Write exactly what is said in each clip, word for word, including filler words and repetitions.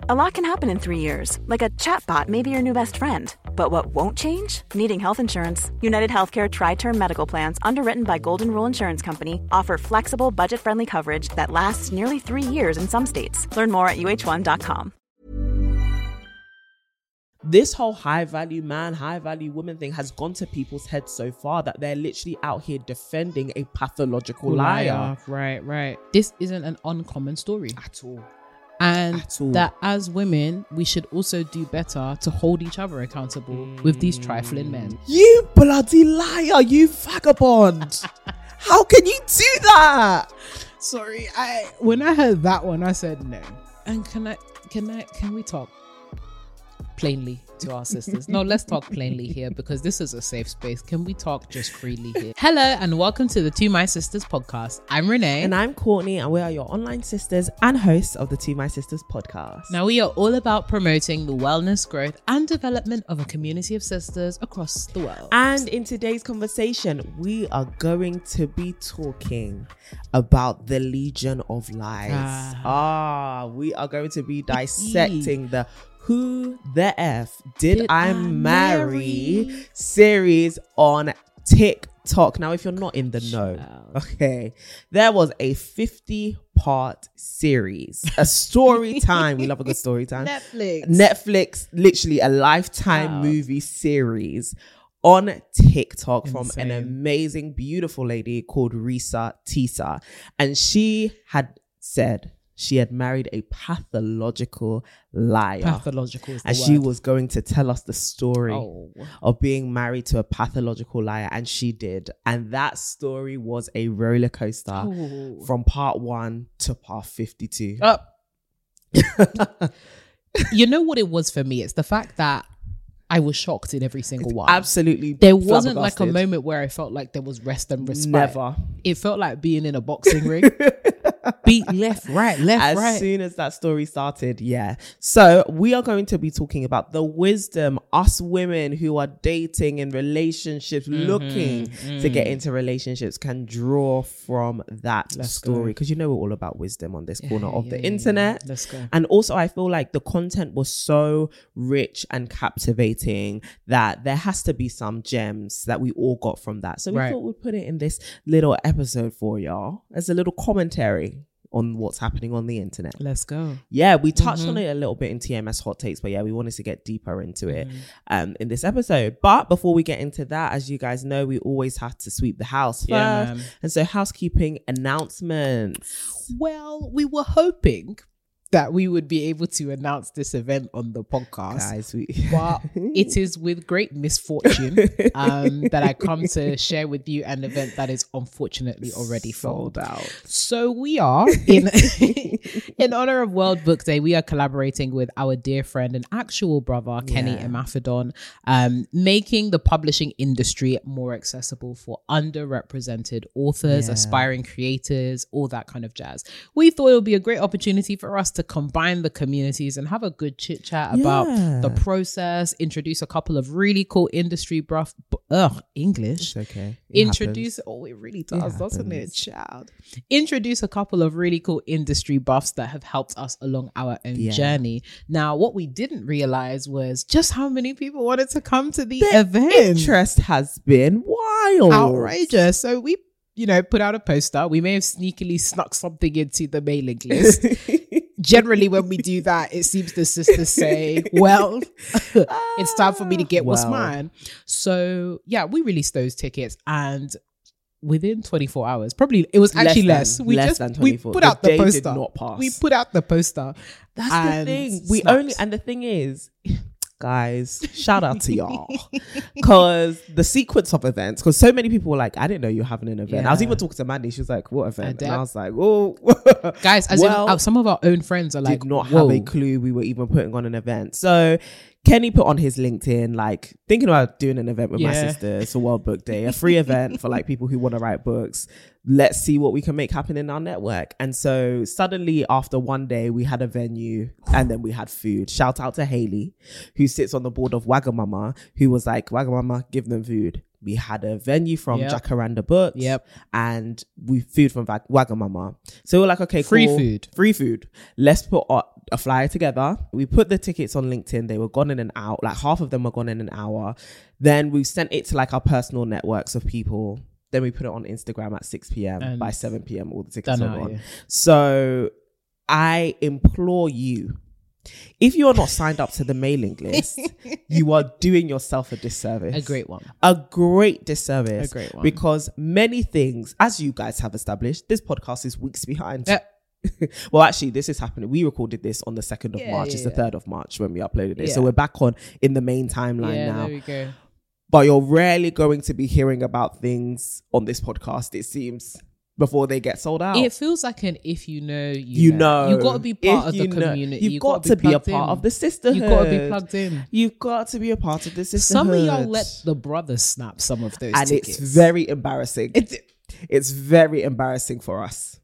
A lot can happen in three years, like a chatbot may be your new best friend. But what won't change? Needing health insurance. United Healthcare Tri-Term Medical Plans, underwritten by Golden Rule Insurance Company, offer flexible, budget-friendly coverage that lasts nearly three years in some states. Learn more at U H one dot com. This whole high value man, high value woman thing has gone to people's heads so far that they're literally out here defending a pathological liar. liar. Right, right. This isn't an uncommon story at all. And At all. that as women, we should also do better to hold each other accountable mm. with these trifling men. You bloody liar, you vagabond. How can you do that? Sorry, I when I heard that one, I said no. And can I, can I, can we talk plainly to our sisters? No, let's talk plainly here because this is a safe space. Can we talk just freely here? Hello and welcome to the To My Sisters podcast. I'm Renee. And I'm Courtney, and we are your online sisters and hosts of the To My Sisters podcast. Now we are all about promoting the wellness, growth and development of a community of sisters across the world. And in today's conversation, we are going to be talking about the Legion of Lies. Ah, ah we are going to be dissecting the Who the F Did, Did I, I marry? marry series on TikTok. Now, if you're not in the know, okay, there was a fifty part series, a story time. We love a good story time. Netflix. Netflix, literally a lifetime wow. movie series on TikTok Insane. From an amazing, beautiful lady called Reesa Teesa. And she had said she had married a pathological liar. Pathological is the And word. she was going to tell us the story oh. of being married to a pathological liar. And she did. And that story was a roller coaster oh. from part one to part fifty-two. Uh, you know what it was for me? It's the fact that I was shocked in every single one. Absolutely. There wasn't like a moment where I felt like there was rest and respite. Never. It felt like being in a boxing ring. Beat left, right, left, as right. As soon as that story started, yeah. So we are going to be talking about the wisdom us women who are dating in relationships, mm-hmm, looking mm. to get into relationships can draw from that Let's story. Because you know we're all about wisdom on this corner yeah, of yeah, the yeah, internet. Yeah. Let's go. And also I feel like the content was so rich and captivating that there has to be some gems that we all got from that. So we right. thought we'd put it in this little episode for y'all as a little commentary on what's happening on the internet. Let's go. Yeah, we touched mm-hmm. on it a little bit in T M S Hot Takes, but yeah, we wanted to get deeper into it mm. um, in this episode. But before we get into that, as you guys know, we always have to sweep the house first. Yeah, man. And so housekeeping announcements. Well, we were hoping that we would be able to announce this event on the podcast. Guys, we but it is with great misfortune um, that I come to share with you an event that is unfortunately already sold full. out. So we are, in in honor of World Book Day, we are collaborating with our dear friend and actual brother, Kenny yeah. Imafidon, um, making the publishing industry more accessible for underrepresented authors, yeah. aspiring creators, all that kind of jazz. We thought it would be a great opportunity for us to combine the communities and have a good chit chat yeah. about the process, introduce a couple of really cool industry buff, ugh, English. It's okay. It introduce, happens. oh, it really does, it doesn't it, child? Introduce a couple of really cool industry buffs that have helped us along our own yeah. journey. Now, what we didn't realize was just how many people wanted to come to the, the event. Interest has been wild. Outrageous. So we, you know, put out a poster. We may have sneakily snuck something into the mailing list. Generally, when we do that, it seems the sisters say, well, it's time for me to get well. what's mine. So, yeah, we released those tickets and within twenty-four hours, probably it was actually less. less. We less just than we put the out the poster. Did not pass. We put out the poster. That's the thing. We snapped. only, and the thing is, guys, shout out to y'all, because the sequence of events, because so many people were like, I didn't know you were having an event. Yeah. I was even talking to Mandy. She was like, what event? And I was like, oh, guys, as well, in, uh, some of our own friends are like, did not Whoa. have a clue we were even putting on an event. So Kenny put on his LinkedIn, like, thinking about doing an event with yeah. my sisters for World Book Day, a free event for like people who want to write books. Let's see what we can make happen in our network. And so suddenly after one day, we had a venue and then we had food. Shout out to Haley, who sits on the board of Wagamama, who was like, Wagamama, give them food. We had a venue from yep. Jacaranda Books yep. and we food from Wagamama. So we're like, okay, free cool. food. Free food. Let's put on, a flyer together. We put the tickets on LinkedIn. They were gone in an hour. Like half of them were gone in an hour. Then we sent it to like our personal networks of people. Then we put it on Instagram at six p.m. And by seven p.m. all the tickets are gone. Yeah. So I implore you, if you are not signed up to the mailing list, you are doing yourself a disservice. A great one. A great disservice. A great one. Because many things, as you guys have established, this podcast is weeks behind. Yep. Well, actually, this is happening. We recorded this on the second of yeah, March. Yeah, it's yeah. the third of March when we uploaded it. Yeah. So we're back on in the main timeline yeah, now. There we go. But you're rarely going to be hearing about things on this podcast, it seems, before they get sold out. It feels like an if you know, you, you know. know. You got to be part if of the you know, community. You've you got to to be, be a plugged part in. of the sisterhood. You've got to be plugged in. You've got to be a part of the sisterhood. Some of y'all let the brothers snap some of those and tickets. it's very embarrassing. It's, it's very embarrassing for us.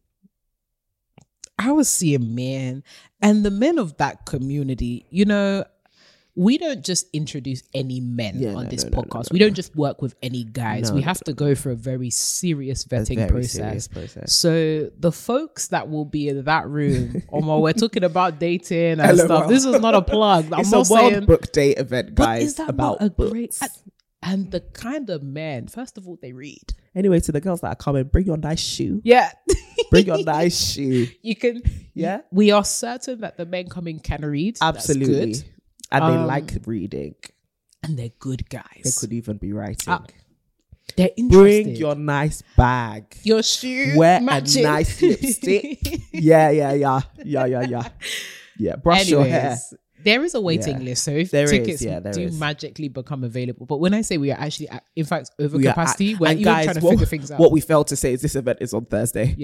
I was seeing men, and the men of that community, you know, we don't just introduce any men Yeah, on no, this no, no, podcast. no, no, we don't just work with any guys. No, we no, have to go through a very serious vetting very process. serious process. So the folks that will be in that room, Omar, we're talking about dating and L O L. stuff. This is not a plug. I'm It's not a World saying, Book Day event, but guys, is that about not a books. great? And the kind of men, first of all, they read. Anyway, to the girls that are coming, bring your nice shoe. Yeah. Bring your nice shoe. You can. Yeah. We are certain that the men coming can read. Absolutely. That's good. And they Um, like reading. And they're good guys. They could even be writing. Ah, They're interesting. Bring your nice bag. your shoe. Wear matching. a nice lipstick. yeah, yeah, yeah. Yeah, yeah, yeah. Yeah. Brush your hair. Anyways, there is a waiting Yeah. list, so if There is, tickets yeah, there do is. magically become available, but when I say we are actually, at, in fact, over We are capacity, at- we're and even guys, trying to what, figure things out. What we failed to say is this event is on Thursday.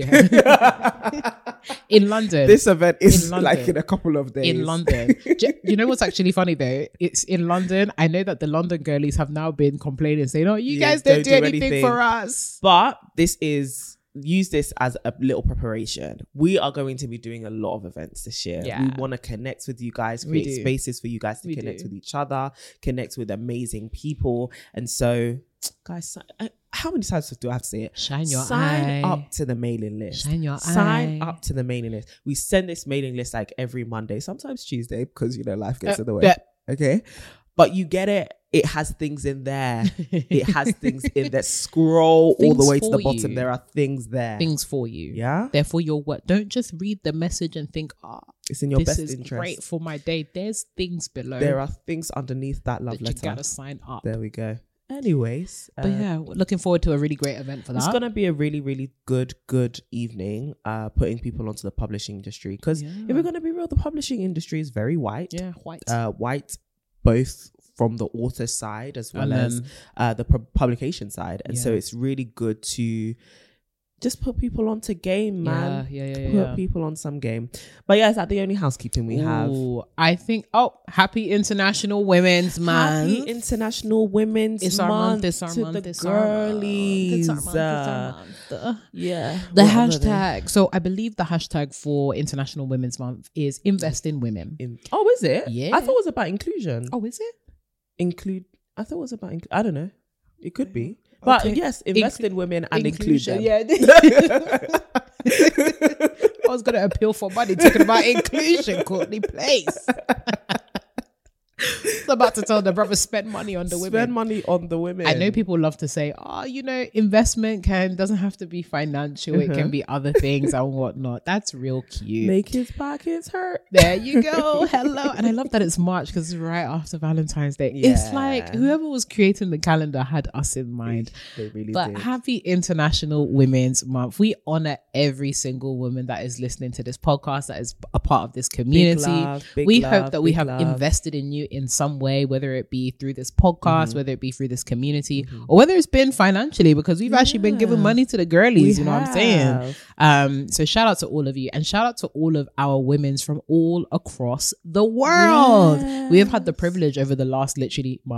Yeah. In London. This event is In London. like in a couple of days. in London. J- you know what's actually funny though? It's in London. I know that the London girlies have now been complaining, saying, "Oh, you Yeah, guys don't, don't do, do anything, anything. for us." But this is, use this as a little preparation. We are going to be doing a lot of events this year. Yeah. We want to connect with you guys, We create do. spaces for you guys to We connect do. with each other, connect with amazing people. And so, guys, si- I- how many times do I have to say it? Shine your Sign eye. up to the mailing list. Shine your Sign eye. up to the mailing list. We send this mailing list like every Monday, sometimes Tuesday, because, you know, life gets Uh, in the way. yeah. Okay. But you get it. It has things in there. It has things in there. Scroll all the Things way to the for bottom. you. There are things there. Things for you. Yeah. Therefore, your work. Don't just read the message and think, "Ah, It's in your this best is interest. great for my day." There's things below There are things underneath that love that you letter. gotta sign up. There we go. Anyways, But uh, yeah, we're looking forward to a really great event for that. it's gonna be a really, really good, good evening. Uh, putting people onto the publishing industry, because Yeah. if we're gonna be real, the publishing industry is very white. yeah, white. Uh, white, both from the author side as well And as then- uh, the pu- publication side, and so Yeah. it's really good to just put people onto game, man. Yeah, yeah, yeah, Put yeah. people on some game. But yeah, is that the only housekeeping we have? Ooh, I think. Oh, happy International Women's Month. Happy International Women's It's our Month. month. It's our to month. the It's our month. girlies. It's our month. It's our Uh, month. Yeah. The What other hashtag. So I believe the hashtag for International Women's Month is invest in women. In, oh, is it? Yeah. I thought it was about inclusion. Oh, is it? Include. I thought it was about. Inc- I don't know. It could be. But Okay. yes, invest Inclu- in women and include them. Yeah. I was gonna appeal for money talking about inclusion, Courtney. Please. I was about to tell the brother spend money on the Spend women. money on the women. I know people love to say, "Oh, you know, investment can doesn't have to be financial; it Uh-huh. can be other things and whatnot." That's real cute. Make his pockets hurt. There you go. Hello. And I love that it's March because it's right after Valentine's Day. It's Yeah. like whoever was creating the calendar had us in mind. They really But did. happy International Women's Month. We honor every single woman that is listening to this podcast, that is a part of this community. love, big we love, hope that we big have love. invested in you in some way, whether it be through this podcast, Mm-hmm. whether it be through this community, or whether it's been financially, because we've actually been giving Yeah. money to the girlies, We you know what I'm saying? have. Um, so shout out to all of you, and shout out to all of our women's from all across the world. We have had the privilege over the last literally month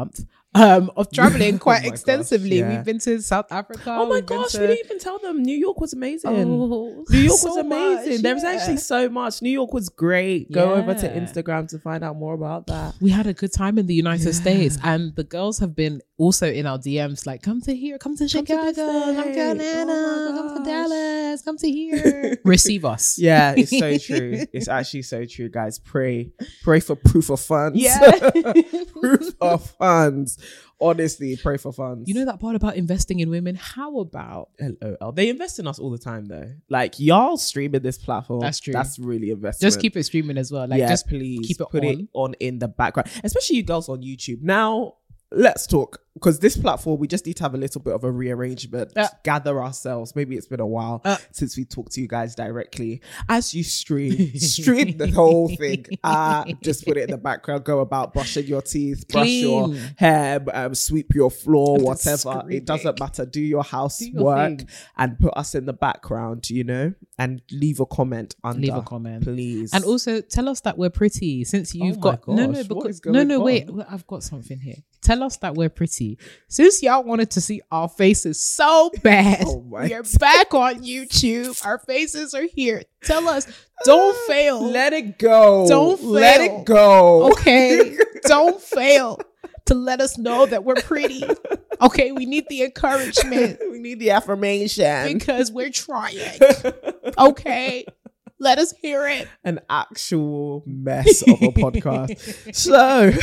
um, of traveling quite Oh my extensively. gosh, yeah. We've been to South Africa. Oh my we've been gosh, to- we didn't even tell them New York was amazing. Oh, New York so was amazing. much, There was yeah. actually so much. New York was great. Go over to Yeah. Instagram to find out more about that. We had a good time in the United Yeah. States, and the girls have been also in our D Ms like, come to here, come to Come to Chicago, the come to States. Atlanta, Oh my come to gosh. Dallas, come to here. Receive us. Yeah, it's so true. It's actually so true, guys. Pray. Pray for proof of funds. Yeah. Proof of funds. Honestly, pray for funds. You know that part about investing in women? How about LOL. They invest in us all the time, though. Like, y'all streaming this platform. That's true. That's really investment. just keep it streaming as well? Like, yeah, just please keep it put on. it on in the background, especially you girls on YouTube. Now, let's talk, because this platform, we just need to have a little bit of a rearrangement, Uh. gather ourselves. Maybe it's been a while Uh. since we talked to you guys directly. As you stream, stream the whole thing. Uh, just put it in the background. Go about brushing your teeth, brush your Clean. hair, um, sweep your floor, I'm whatever. screaming. It doesn't matter. Do your housework your thing. and put us in the background, you know, and leave a comment under. Leave a comment. please. And also tell us that we're pretty, since you've Oh my got no no gosh, what because is no going no wait on? I've got something here. Tell us that we're pretty, since y'all wanted to see our faces so bad. Oh my We're back on YouTube. Our faces are here. Tell us, don't fail. Let it go. Don't Let fail. it go. Okay, don't fail to let us know that we're pretty. Okay, we need the encouragement We need the affirmation. because we're trying. Okay, let us hear it. An actual mess of a podcast. So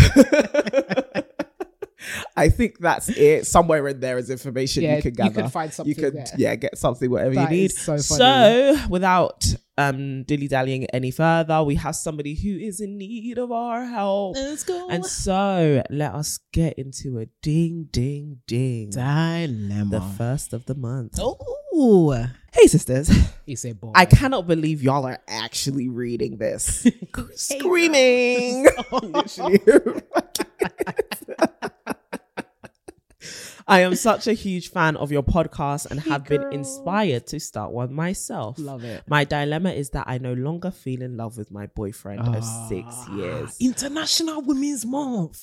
I think that's it. Somewhere in there is information Yeah, you can you gather. could find something You could, there. yeah, get something, whatever That you need. is so funny. So without um dilly-dallying any further, we have somebody who is in need of our help. Let's go. And so let us get into a ding, ding, ding. Dilemma. The first of the month. Oh, Hey, sisters. he said, "Boy, I cannot believe y'all are actually reading this. Screaming. Literally. I am such a huge fan of your podcast and have been girl. inspired to start one myself. Love it. My dilemma is that I no longer feel in love with my boyfriend of six Ah, years. International Women's Month.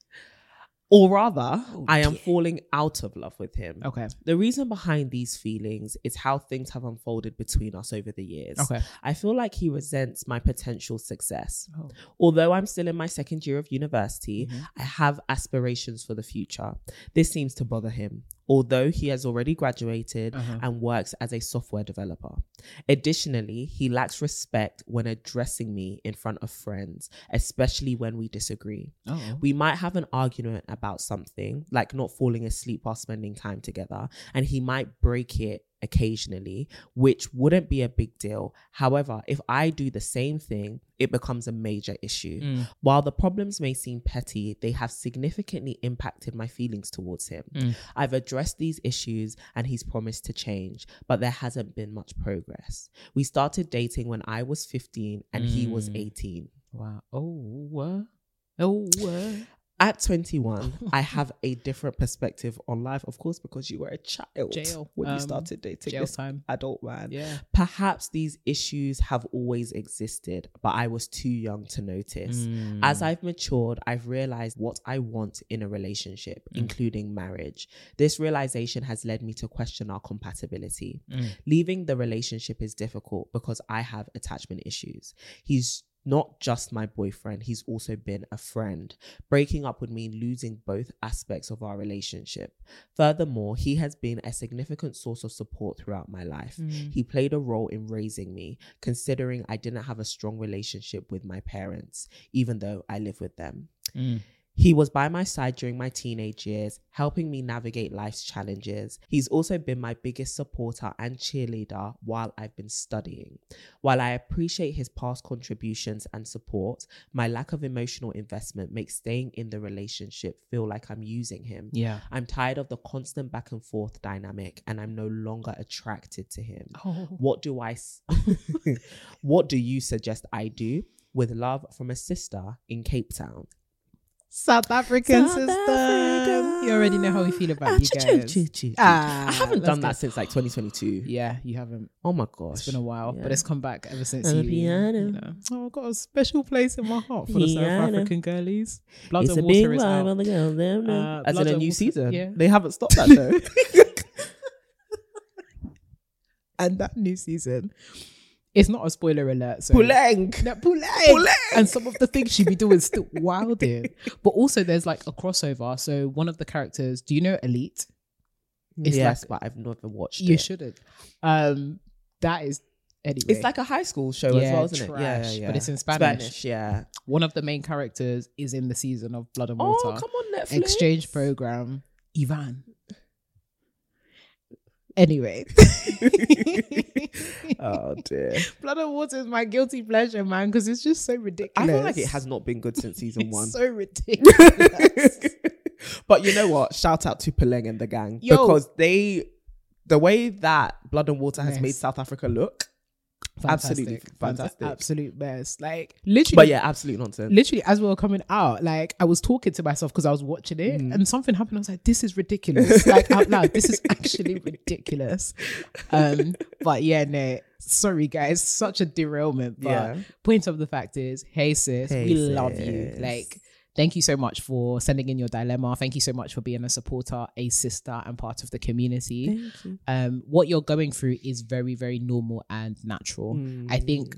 Or rather, Oh, I am dear. falling out of love with him. Okay. The reason behind these feelings is how things have unfolded between us over the years. Okay. I feel like he resents my potential success. Oh. Although I'm still in my second year of university, Mhm. I have aspirations for the future. This seems to bother him, although he has already graduated Uh-huh. and works as a software developer. Additionally, he lacks respect when addressing me in front of friends, especially when we disagree. Oh. We might have an argument about something, like not falling asleep while spending time together, and he might break it occasionally, which wouldn't be a big deal. However, if I do the same thing, it becomes a major issue. Mm. While the problems may seem petty, they have significantly impacted my feelings towards him. Mm. I've addressed these issues and he's promised to change, but there hasn't been much progress. We started dating when I was fifteen and he was Mm. eighteen. Wow. Oh. Uh, oh. Uh. At twenty-one, I have a different perspective on life, of course, because you were a child Jail. when you Um, started dating jail this time. adult man. Yeah. Perhaps these issues have always existed, but I was too young to notice. Mm. As I've matured, I've realized what I want in a relationship, Mm. including marriage. This realization has led me to question our compatibility. Mm. Leaving the relationship is difficult because I have attachment issues. He's not just my boyfriend, he's also been a friend. Breaking up would mean losing both aspects of our relationship. Furthermore, he has been a significant source of support throughout my life. Mm. He played a role in raising me, considering I didn't have a strong relationship with my parents, even though I live with them. Mm. He was by my side during my teenage years, helping me navigate life's challenges. He's also been my biggest supporter and cheerleader while I've been studying. While I appreciate his past contributions and support, my lack of emotional investment makes staying in the relationship feel like I'm using him. Yeah. I'm tired of the constant back and forth dynamic and I'm no longer attracted to him. Oh. What do I s- What do you suggest I do? With love from a sister in Cape Town. South African South system. Africa. You already know how we feel about Ah, you choo, guys. choo, choo, choo. Ah, I haven't let's done go. that since like twenty twenty-two. Yeah, you haven't. Oh my gosh. It's been a while, Yeah. but it's come back ever since And you, a piano. you know. Oh, I've got a special place in my heart for the South Piano. African girlies. Blood It's and a big Water is vibe out. on the girl. Them, them. Uh, As Blood in a and new Water- season. yeah. They haven't stopped that though. And that new season, it's not a spoiler alert. So Puleng. No, Puleng. Puleng. And some of the things she be doing still wilding. But also there's like a crossover. So one of the characters, do you know Elite? It's yes, like- but I've never watched You it. shouldn't. Um, that is anyway. It's like a high school show as Yeah, well, isn't it? Yeah, trash, yeah, yeah. but it's in Spanish. Spanish, yeah. One of the main characters is in the season of Blood and Oh, Water. come on, Netflix. Exchange program. Ivan. Anyway. Oh dear. Blood and Water is my guilty pleasure, man, because it's just so ridiculous. I feel like it has not been good since season It's one. so ridiculous. But you know what? Shout out to Puleng and the gang. Yo. Because they, the way that Blood and Water has Yes. made South Africa look, absolutely fantastic. Absolute best. Like literally. But yeah, absolute nonsense. Literally, as we were coming out, like I was talking to myself because I was watching it, Mm. and something happened. I was like, "This is ridiculous!" Like out loud, this is actually ridiculous. Um, but yeah, no, sorry guys, such a derailment. But Yeah. point of the fact is, hey sis, Hey, we love you. sis. Like, thank you so much for sending in your dilemma. Thank you so much for being a supporter, a sister, and part of the community. Thank you. Um, what you're going through is very, very normal and natural. Mm. I think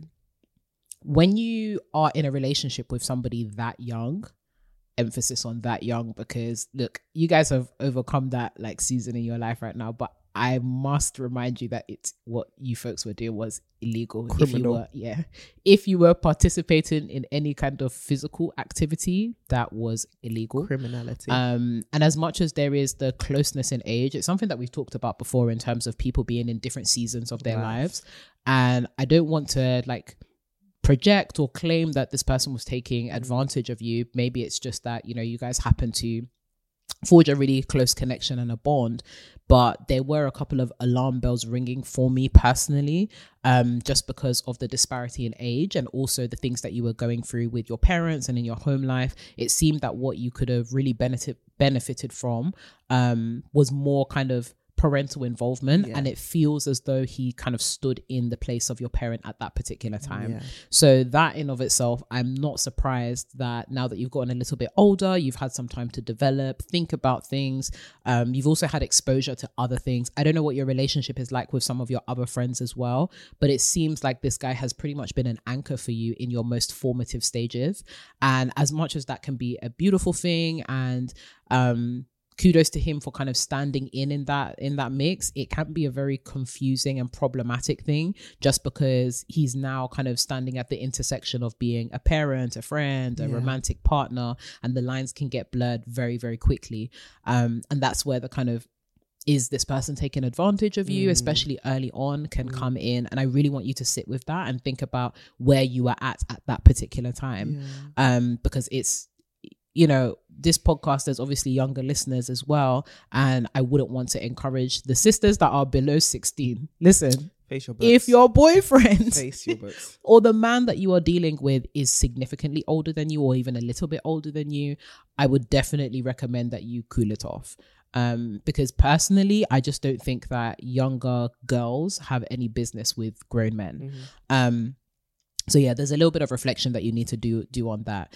when you are in a relationship with somebody that young, emphasis on that young, because look, you guys have overcome that like season in your life right now, but I must remind you that it's what you folks were doing was illegal. If you Criminal. were, yeah, if you were participating in any kind of physical activity, that was illegal. Criminality. Um, and as much as there is the closeness in age, it's something that we've talked about before in terms of people being in different seasons of their Right. lives. And I don't want to like project or claim that this person was taking advantage of you. Maybe it's just that, you know, you guys happen to forge a really close connection and a bond. But there were a couple of alarm bells ringing for me personally, um, just because of the disparity in age and also the things that you were going through with your parents and in your home life. It seemed that what you could have really benefit, benefited from um, was more kind of parental involvement, Yeah. and it feels as though he kind of stood in the place of your parent at that particular time. Yeah. So that in of itself, I'm not surprised that now that you've gotten a little bit older, you've had some time to develop, think about things. Um, you've also had exposure to other things. I don't know what your relationship is like with some of your other friends as well, but it seems like this guy has pretty much been an anchor for you in your most formative stages. And as much as that can be a beautiful thing, and um, kudos to him for kind of standing in in that in that mix, it can be a very confusing and problematic thing just because he's now kind of standing at the intersection of being a parent, a friend, a Yeah. romantic partner, and the lines can get blurred very, very quickly. Um, and that's where the kind of is this person taking advantage of you, Mm. especially early on, can Mm. come in. And I really want you to sit with that and think about where you were at at that particular time. Yeah. Um, because it's, you know, this podcast, there's obviously younger listeners as well. And I wouldn't want to encourage the sisters that are below sixteen. Listen, Face your books. if your boyfriend Face your books. or the man that you are dealing with is significantly older than you or even a little bit older than you, I would definitely recommend that you cool it off. Um, because personally, I just don't think that younger girls have any business with grown men. Mhm. Um, so yeah, there's a little bit of reflection that you need to do do on that.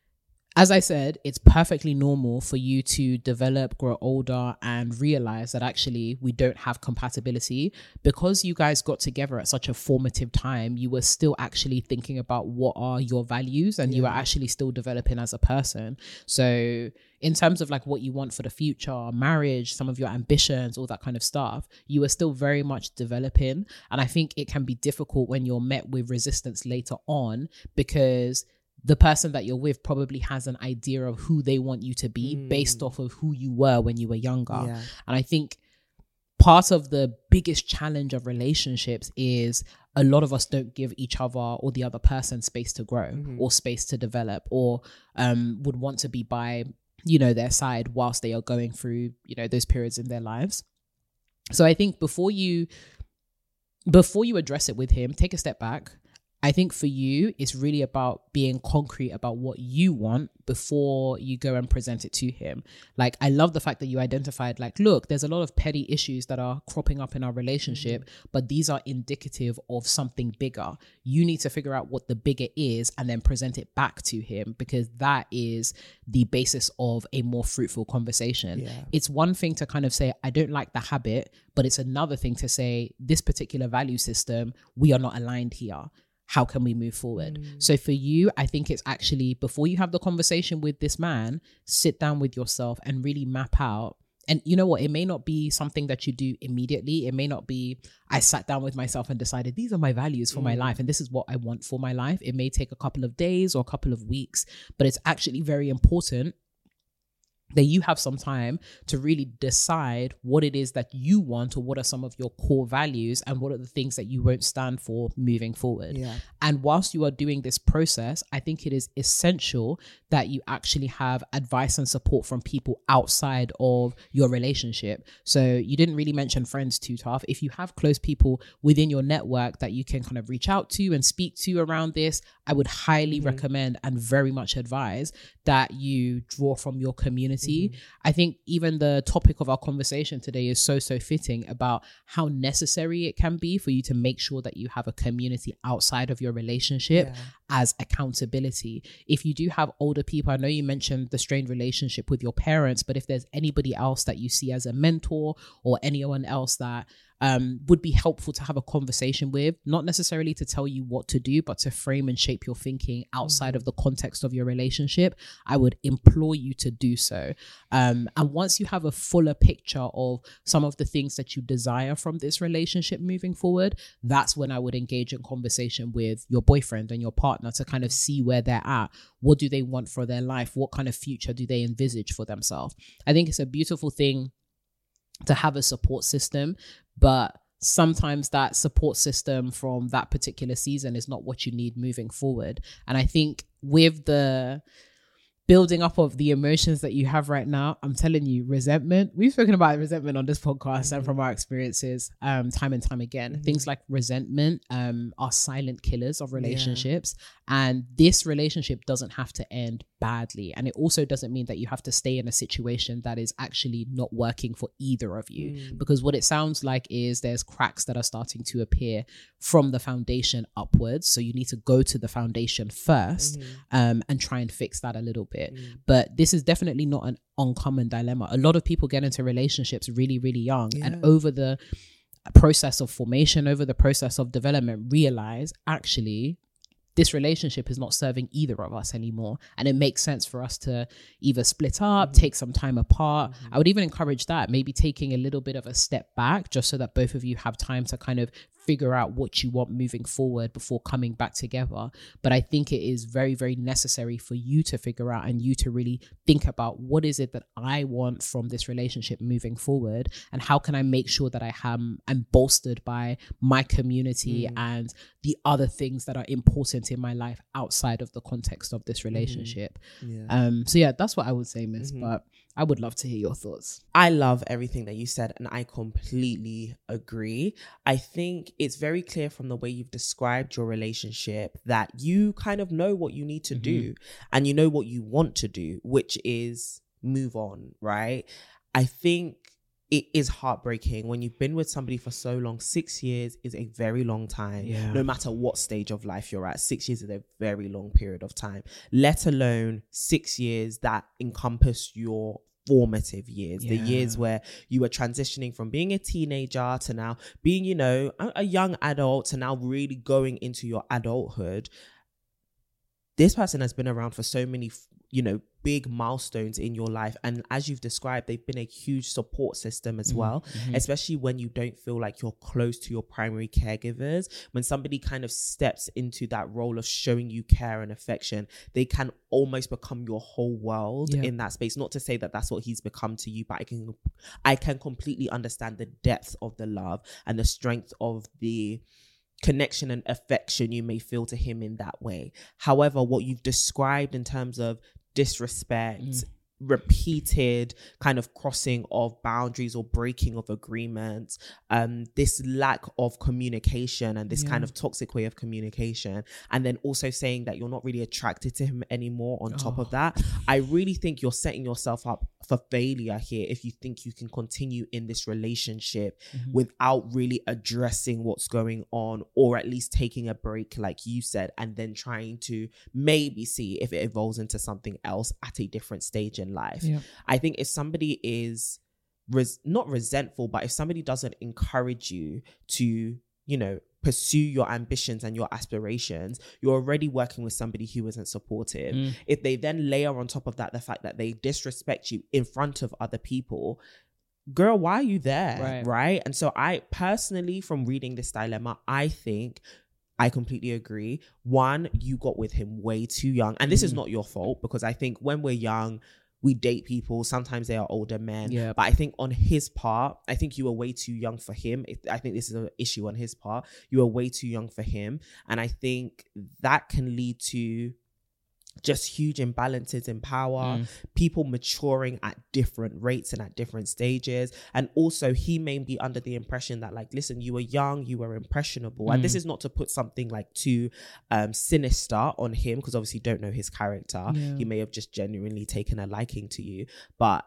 As I said, it's perfectly normal for you to develop, grow older, and realize that actually we don't have compatibility. Because you guys got together at such a formative time, you were still actually thinking about what are your values, and you were Yeah. actually still developing as a person. So in terms of like what you want for the future, marriage, some of your ambitions, all that kind of stuff, you are still very much developing. And I think it can be difficult when you're met with resistance later on, because the person that you're with probably has an idea of who they want you to be Mm. based off of who you were when you were younger. Yeah. And I think part of the biggest challenge of relationships is a lot of us don't give each other or the other person space to grow Mhm. or space to develop, or um, would want to be by, you know, their side whilst they are going through, you know, those periods in their lives. So I think before you, before you address it with him, take a step back. I think for you, it's really about being concrete about what you want before you go and present it to him. Like, I love the fact that you identified, like, look, there's a lot of petty issues that are cropping up in our relationship, mm-hmm. but these are indicative of something bigger. You need to figure out what the bigger is and then present it back to him, because that is the basis of a more fruitful conversation. Yeah. It's one thing to kind of say, I don't like the habit, but it's another thing to say, this particular value system, we are not aligned here. How can we move forward? Mm. So for you, I think it's actually, before you have the conversation with this man, sit down with yourself and really map out. And you know what? It may not be something that you do immediately. It may not be, I sat down with myself and decided, these are my values for mm. my life, and this is what I want for my life. It may take a couple of days or a couple of weeks, but it's actually very important that you have some time to really decide what it is that you want, or what are some of your core values, and what are the things that you won't stand for moving forward. Yeah. And whilst you are doing this process, I think it is essential that you actually have advice and support from people outside of your relationship. So you didn't really mention friends too tough. If you have close people within your network that you can kind of reach out to and speak to around this, I would highly mm-hmm. recommend and very much advise that you draw from your community. Mm-hmm. I think even the topic of our conversation today is so, so fitting about how necessary it can be for you to make sure that you have a community outside of your relationship yeah. as accountability. If you do have older people, I know you mentioned the strained relationship with your parents, but if there's anybody else that you see as a mentor, or anyone else that Um, would be helpful to have a conversation with, not necessarily to tell you what to do, but to frame and shape your thinking outside mm-hmm. of the context of your relationship, I would implore you to do so. Um, and once you have a fuller picture of some of the things that you desire from this relationship moving forward, that's when I would engage in conversation with your boyfriend and your partner to kind of see where they're at. What do they want for their life? What kind of future do they envisage for themselves? I think it's a beautiful thing to have a support system, but sometimes that support system from that particular season is not what you need moving forward. And I think with the building up of the emotions that you have right now, I'm telling you, resentment, we've spoken about resentment on this podcast mm-hmm. and from our experiences um, time and time again. Mm-hmm. Things like resentment um, are silent killers of relationships. Yeah. And this relationship doesn't have to end badly. And it also doesn't mean that you have to stay in a situation that is actually not working for either of you. Mm. Because what it sounds like is there's cracks that are starting to appear from the foundation upwards. So you need to go to the foundation first mm. um, and try and fix that a little bit. Mm. But this is definitely not an uncommon dilemma. A lot of people get into relationships really, really young. Yeah. And over the process of formation, over the process of development, realize actually this relationship is not serving either of us anymore. And it makes sense for us to either split up, mm-hmm. take some time apart. Mm-hmm. I would even encourage that, maybe taking a little bit of a step back, just so that both of you have time to kind of figure out what you want moving forward before coming back together. But I think it is very, very necessary for you to figure out and you to really think about, what is it that I want from this relationship moving forward? And how can I make sure that I am I'm bolstered by my community mm. and the other things that are important in my life outside of the context of this relationship? Mm. Yeah. Um, so yeah, that's what I would say, Miss. Mm-hmm. But I would love to hear your thoughts. I love everything that you said, and I completely agree. I think it's very clear from the way you've described your relationship that you kind of know what you need to mm-hmm. do, and you know what you want to do, which is move on, right? I think it is heartbreaking when you've been with somebody for so long. Six years is a very long time. Yeah. No matter what stage of life you're at, six years is a very long period of time, let alone six years that encompass your formative years, yeah. the years where you were transitioning from being a teenager to now being, you know, a, a young adult to now really going into your adulthood. This person has been around for so many, you know, big milestones in your life. And as you've described, they've been a huge support system as mm-hmm. well, mm-hmm. especially when you don't feel like you're close to your primary caregivers. When somebody kind of steps into that role of showing you care and affection, they can almost become your whole world yeah. in that space. Not to say that that's what he's become to you, but I can, I can completely understand the depth of the love and the strength of the connection and affection you may feel to him in that way. However, what you've described in terms of disrespect, mm. repeated kind of crossing of boundaries or breaking of agreements, um this lack of communication and this yeah. kind of toxic way of communication, and then also saying that you're not really attracted to him anymore on oh. top of that. I really think you're setting yourself up for failure here if you think you can continue in this relationship mm-hmm. without really addressing what's going on, or at least taking a break like you said, and then trying to maybe see if it evolves into something else at a different stage in life. Yeah. I think if somebody is res- not resentful, but if somebody doesn't encourage you to, you know, pursue your ambitions and your aspirations, you're already working with somebody who isn't supportive. Mm. If they then layer on top of that the fact that they disrespect you in front of other people, girl, why are you there? Right. right? And so I personally, from reading this dilemma, I think I completely agree. One, you got with him way too young. And this mm. is not your fault, because I think when we're young, we date people. Sometimes they are older men. Yeah. But I think on his part, I think you were way too young for him. I think this is an issue on his part. You were way too young for him. And I think that can lead to just huge imbalances in power, mm. people maturing at different rates and at different stages. And also he may be under the impression that, like, listen, you were young, you were impressionable. Mm. And this is not to put something like too um, sinister on him, because obviously you don't know his character. Yeah. He may have just genuinely taken a liking to you. But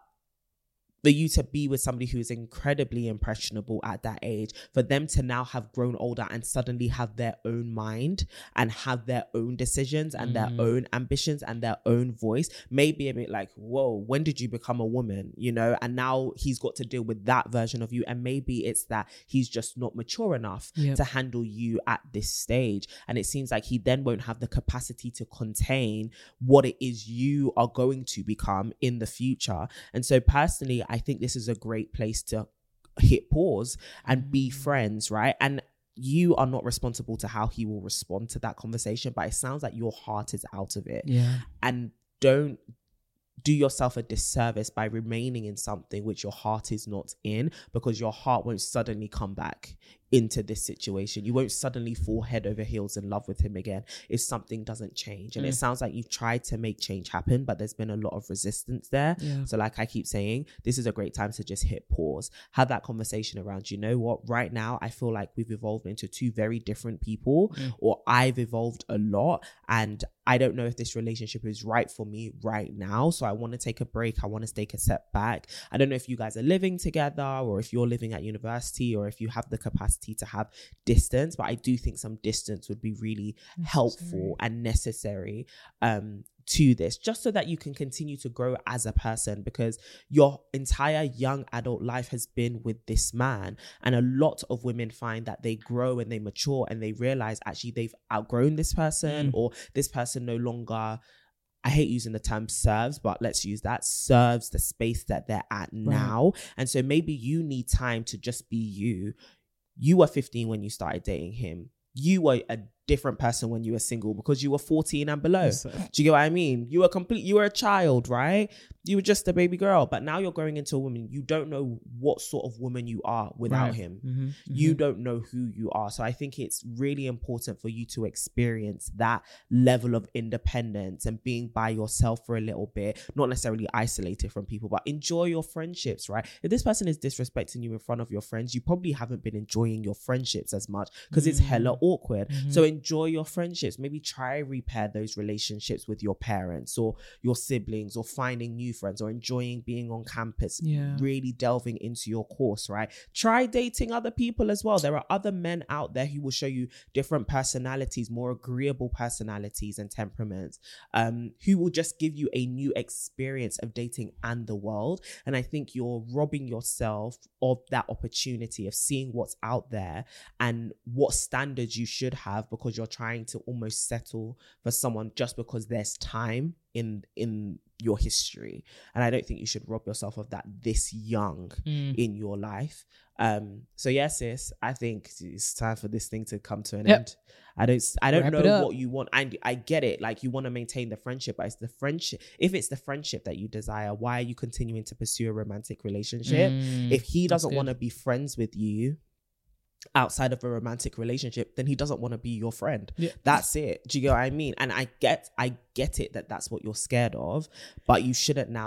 for you to be with somebody who is incredibly impressionable at that age, for them to now have grown older and suddenly have their own mind and have their own decisions and mm. their own ambitions and their own voice, may be a bit like, whoa, when did you become a woman? You know, and now he's got to deal with that version of you. And maybe it's that he's just not mature enough yep. to handle you at this stage. And it seems like he then won't have the capacity to contain what it is you are going to become in the future. And so personally, I think this is a great place to hit pause and be friends, right? And you are not responsible to how he will respond to that conversation, but it sounds like your heart is out of it. Yeah. And don't do yourself a disservice by remaining in something which your heart is not in, because your heart won't suddenly come back into this situation. You won't suddenly fall head over heels in love with him again if something doesn't change. And mm. it sounds like you've tried to make change happen, but there's been a lot of resistance there. Yeah. So like I keep saying, this is a great time to just hit pause, have that conversation around, you know what, right now I feel like we've evolved into two very different people, mm. or I've evolved a lot and I don't know if this relationship is right for me right now. So I want to take a break. I want to take a step back. I don't know if you guys are living together or if you're living at university or if you have the capacity to have distance, but I do think some distance would be really necessary. helpful and necessary um, to this, just so that you can continue to grow as a person, because your entire young adult life has been with this man. And a lot of women find that they grow and they mature and they realize actually they've outgrown this person, mm. or this person no longer, I hate using the term serves, but let's use that, serves the space that they're at right. now. And so maybe you need time to just be you. You were fifteen when you started dating him. You were a different person when you were single because you were fourteen and below. Yes, do you get what I mean? You were complete, you were a child, right? You were just a baby girl, but now you're growing into a woman. You don't know what sort of woman you are without right. him. Mm-hmm, mm-hmm. You don't know who you are. So I think it's really important for you to experience that level of independence and being by yourself for a little bit, not necessarily isolated from people, but enjoy your friendships, right? If this person is disrespecting you in front of your friends, you probably haven't been enjoying your friendships as much because mm-hmm. it's hella awkward. Mm-hmm. So enjoy your friendships. Maybe try repair those relationships with your parents or your siblings, or finding new friends, or enjoying being on campus, yeah. really delving into your course, right? Try dating other people as well. There are other men out there who will show you different personalities, more agreeable personalities and temperaments, um, who will just give you a new experience of dating and the world. And I think you're robbing yourself of that opportunity of seeing what's out there and what standards you should have, because you're trying to almost settle for someone just because there's time in in your history. And I don't think you should rob yourself of that this young mm. in your life. Um so yes, sis, I think it's time for this thing to come to an yep. end. I don't I don't Wrap know what you want. I, I get it, like you want to maintain the friendship, but it's the friendship. If it's the friendship that you desire, why are you continuing to pursue a romantic relationship? Mm, if he doesn't want to be friends with you outside of a romantic relationship, then he doesn't want to be your friend. Yeah. That's it. Do you get what I mean? And I get I get it that that's what you're scared of, but you shouldn't now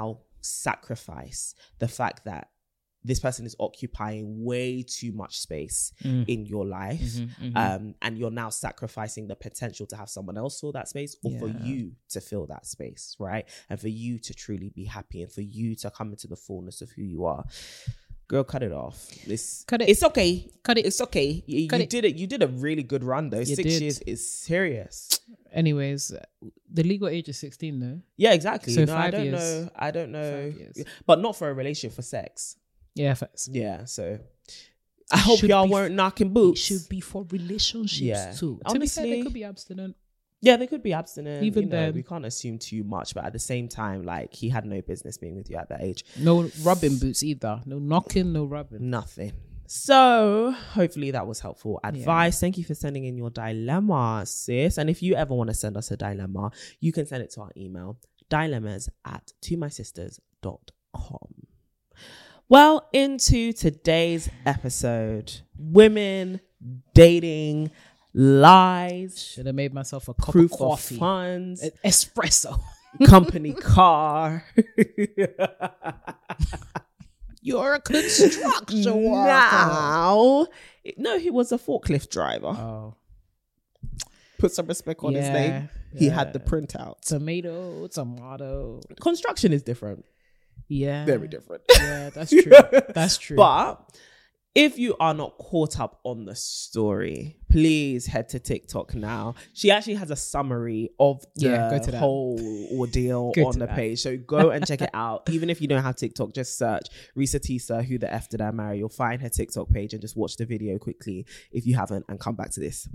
sacrifice the fact that this person is occupying way too much space Mm. in your life. Mhm, mhm. Um, and you're now sacrificing the potential to have someone else fill that space, or for Yeah. you to fill that space, right? And for you to truly be happy, and for you to come into the fullness of who you are. Girl, cut it off. It's, Cut it. It's okay. Cut it. It's okay. You, Cut you it. did it. You did a really good run, though. You Six did. years is serious. Anyways, the legal age is sixteen though. Yeah, exactly. So no, I five don't years. know. I don't know. Five years. But not for a relationship, for sex. Yeah, facts. Yeah, so I hope should y'all be- weren't knocking It boots. should be for relationships Yeah. too. To be fair, Honestly- they could be abstinent. Yeah, they could be abstinent. Even you know, then. we can't assume too much, but at the same time, like, he had no business being with you at that age. No rubbing boots either. No knocking, no rubbing. Nothing. So hopefully that was helpful advice. Thank you for sending in your dilemma, sis. And if you ever want to send us a dilemma, you can send it to our email, dilemmas at to my sisters dot com. Well, into today's episode, women, dating, lies, Should have made myself a cup proof of of coffee. funds, E- Espresso. company car. You're a construction worker. Now, no, he was a forklift driver. Oh, Put some respect on his Yeah, name. He yeah. had the printout. tomato, tomato. Construction is different. Yeah, Very different. Yeah, that's true. That's true. But if you are not caught up on the story, please head to TikTok now. She actually has a summary of the Yeah, go to that. whole ordeal Go on to the that. page. So go and check it out. Even if you don't have TikTok, just search Risa Tisa, Who the F Did I Marry? You'll find her TikTok page and just watch the video quickly if you haven't, and come back to this.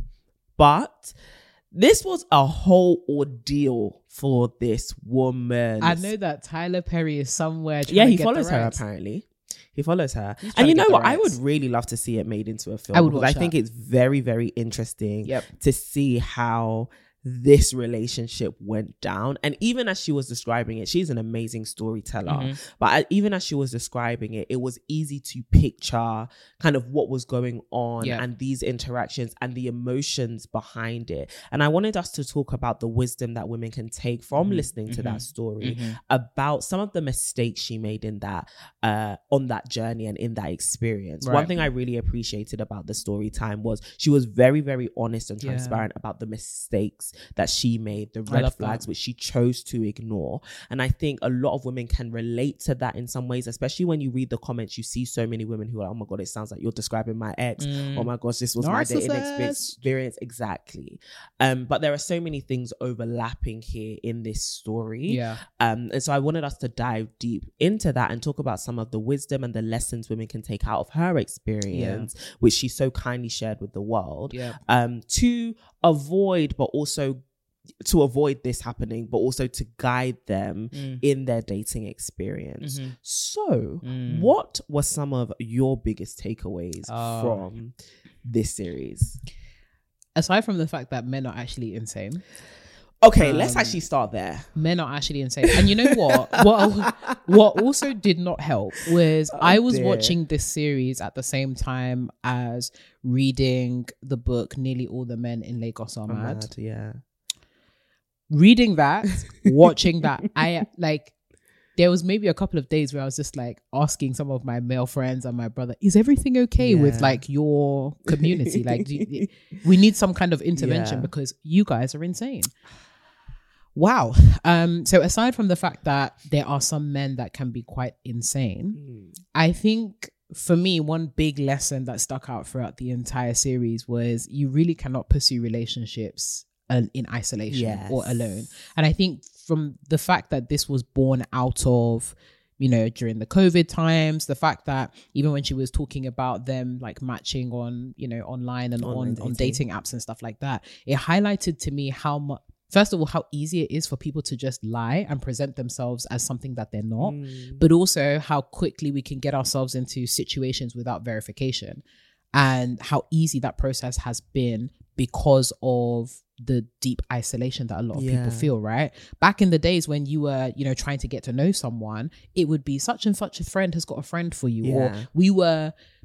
But this was a whole ordeal for this woman. I know that Tyler Perry is somewhere. Trying Yeah, to he get follows the her rights. apparently. He follows her. He's And trying you to know get the what? I would rights. really love to see it made into a film. I would because watch I think that. it's very, very interesting Yep. to see how this relationship went down. And even as she was describing it, she's an amazing storyteller. Mhm. But I- even as she was describing it, it was easy to picture kind of what was going on Yeah. and these interactions and the emotions behind it. And I wanted us to talk about the wisdom that women can take from Mhm. listening to Mhm. that story, Mhm. about some of the mistakes she made in that uh on that journey and in that experience. Right. One thing I really appreciated about the story time was she was very, very honest and Yeah. transparent about the mistakes that she made, the I red love flags that. which she chose to ignore. And I think a lot of women can relate to that in some ways, especially when you read the comments. You see so many women who are, oh my god, it sounds like you're describing my ex. Mm. Oh my gosh, this was my dating Narcissist. experience. Exactly. Um, but there are so many things overlapping here in this story. Yeah. Um, and so I wanted us to dive deep into that and talk about some of the wisdom and the lessons women can take out of her experience, which she so kindly shared with the world, Yeah. um, to avoid, but also to avoid this happening, but also to guide them Mm. in their dating experience. Mhm. So, Mm. what were some of your biggest takeaways Oh. from this series? Aside from the fact that men are actually insane, Okay, let's Um, actually start there. men are actually insane. And you know what? what what also did not help was Oh, I was dear. watching this series at the same time as reading the book Nearly All the Men in Lagos Are I'm Mad. mad, yeah. Reading that, watching that, I like there was maybe a couple of days where I was just like asking some of my male friends and my brother, is everything okay with Yeah. like your community? Like do you- we need some kind of intervention Yeah. because you guys are insane. Wow. Um, so aside from the fact that there are some men that can be quite insane, Mm. I think for me, one big lesson that stuck out throughout the entire series was you really cannot pursue relationships uh, in isolation Yes. or alone. And I think from the fact that this was born out of, you know, during the COVID times, the fact that even when she was talking about them like matching on, you know, online and Online on, on dating. dating apps and stuff like that, it highlighted to me how much, first of all, how easy it is for people to just lie and present themselves as something that they're not, Mm. but also how quickly we can get ourselves into situations without verification and how easy that process has been because of the deep isolation that a lot of Yeah. people feel, right? Back in the days when you were, you know, trying to get to know someone, it would be such and such a friend has got a friend for you, or Yeah. we were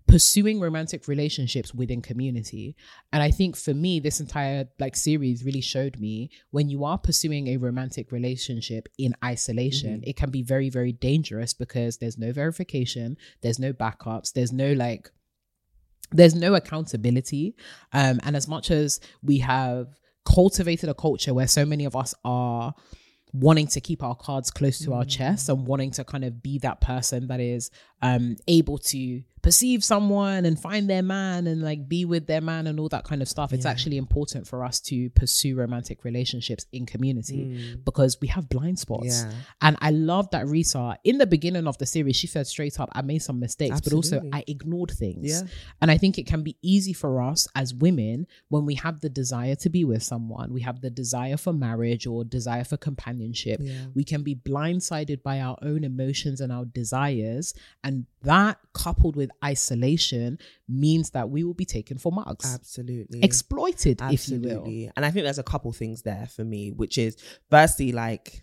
pursuing romantic relationships within community. And I think for me, this entire like series really showed me when you are pursuing a romantic relationship in isolation, mm-hmm. it can be very, very dangerous because there's no verification, there's no backups, there's no like, there's no accountability. Um, and as much as we have cultivated a culture where so many of us are wanting to keep our cards close to mm. our chest and wanting to kind of be that person that is um, able to perceive someone and find their man and like be with their man and all that kind of stuff. It's yeah. actually important for us to pursue romantic relationships in community mm. because we have blind spots. Yeah. And I love that Risa, in the beginning of the series, she said straight up, I made some mistakes, Absolutely. But also I ignored things. Yeah. And I think it can be easy for us as women when we have the desire to be with someone, we have the desire for marriage or desire for companionship. Yeah. We can be blindsided by our own emotions and our desires. And that coupled with isolation means that we will be taken for mugs. Absolutely. Exploited, Absolutely. if you will. And I think there's a couple things there for me, which is firstly, like,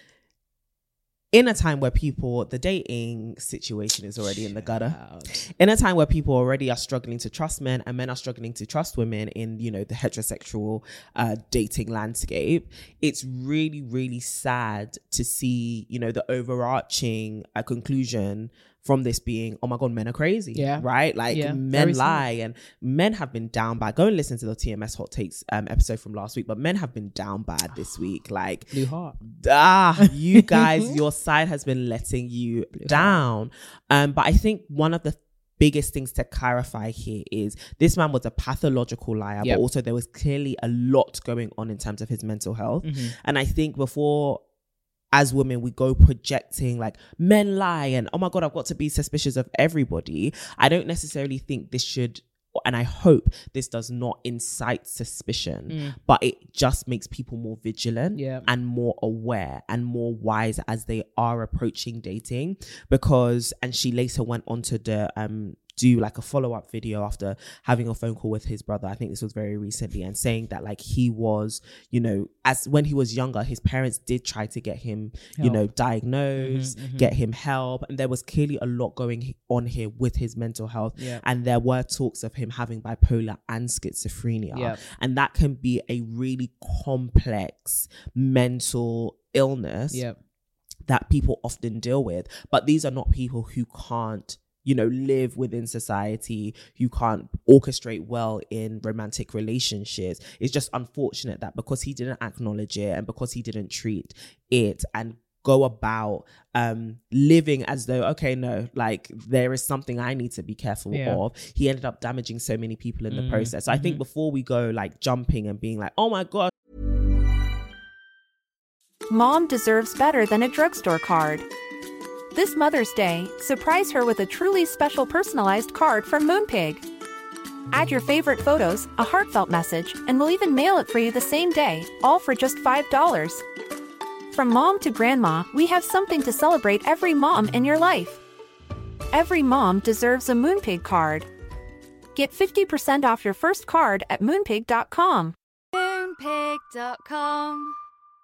in a time where people, the dating situation is already in the gutter, in a time where people already are struggling to trust men and men are struggling to trust women in, you know, the heterosexual uh, dating landscape, it's really, really sad to see, you know, the overarching uh, conclusion from this being, oh my God, men are crazy, yeah. right? Like yeah, men lie and men have been down bad. Go and listen to the T M S Hot Takes um, episode from last week, but men have been down bad this week. Like, Blue heart. Ah, you guys, your side has been letting you Blue down. Um, but I think one of the biggest things to clarify here is this man was a pathological liar, yep. but also there was clearly a lot going on in terms of his mental health. Mm-hmm. And I think before, as women, we go projecting like men lie and oh my God, I've got to be suspicious of everybody. I don't necessarily think this should, and I hope this does not incite suspicion, mm. but it just makes people more vigilant yeah. and more aware and more wise as they are approaching dating. Because, and she later went on to the, um, do like a follow-up video after having a phone call with his brother. I think this was very recently, and saying that like he was, you know, as when he was younger, his parents did try to get him, help. you know, diagnosed, mm-hmm, mm-hmm. get him help. And there was clearly a lot going on here with his mental health. Yeah. And there were talks of him having bipolar and schizophrenia. Yeah. And that can be a really complex mental illness yeah. that people often deal with. But these are not people who can't, you know, live within society, who can't orchestrate well in romantic relationships. It's just unfortunate that because he didn't acknowledge it and because he didn't treat it and go about um, living as though, okay, no, like there is something I need to be careful yeah. of. He ended up damaging so many people in mm. the process. So mm-hmm. I think before we go like jumping and being like, oh my God. Mom deserves better than a drugstore card. This Mother's Day, surprise her with a truly special personalized card from Moonpig. Add your favorite photos, a heartfelt message, and we'll even mail it for you the same day, all for just five dollars. From mom to grandma, we have something to celebrate every mom in your life. Every mom deserves a Moonpig card. Get fifty percent off your first card at moonpig dot com. moonpig dot com.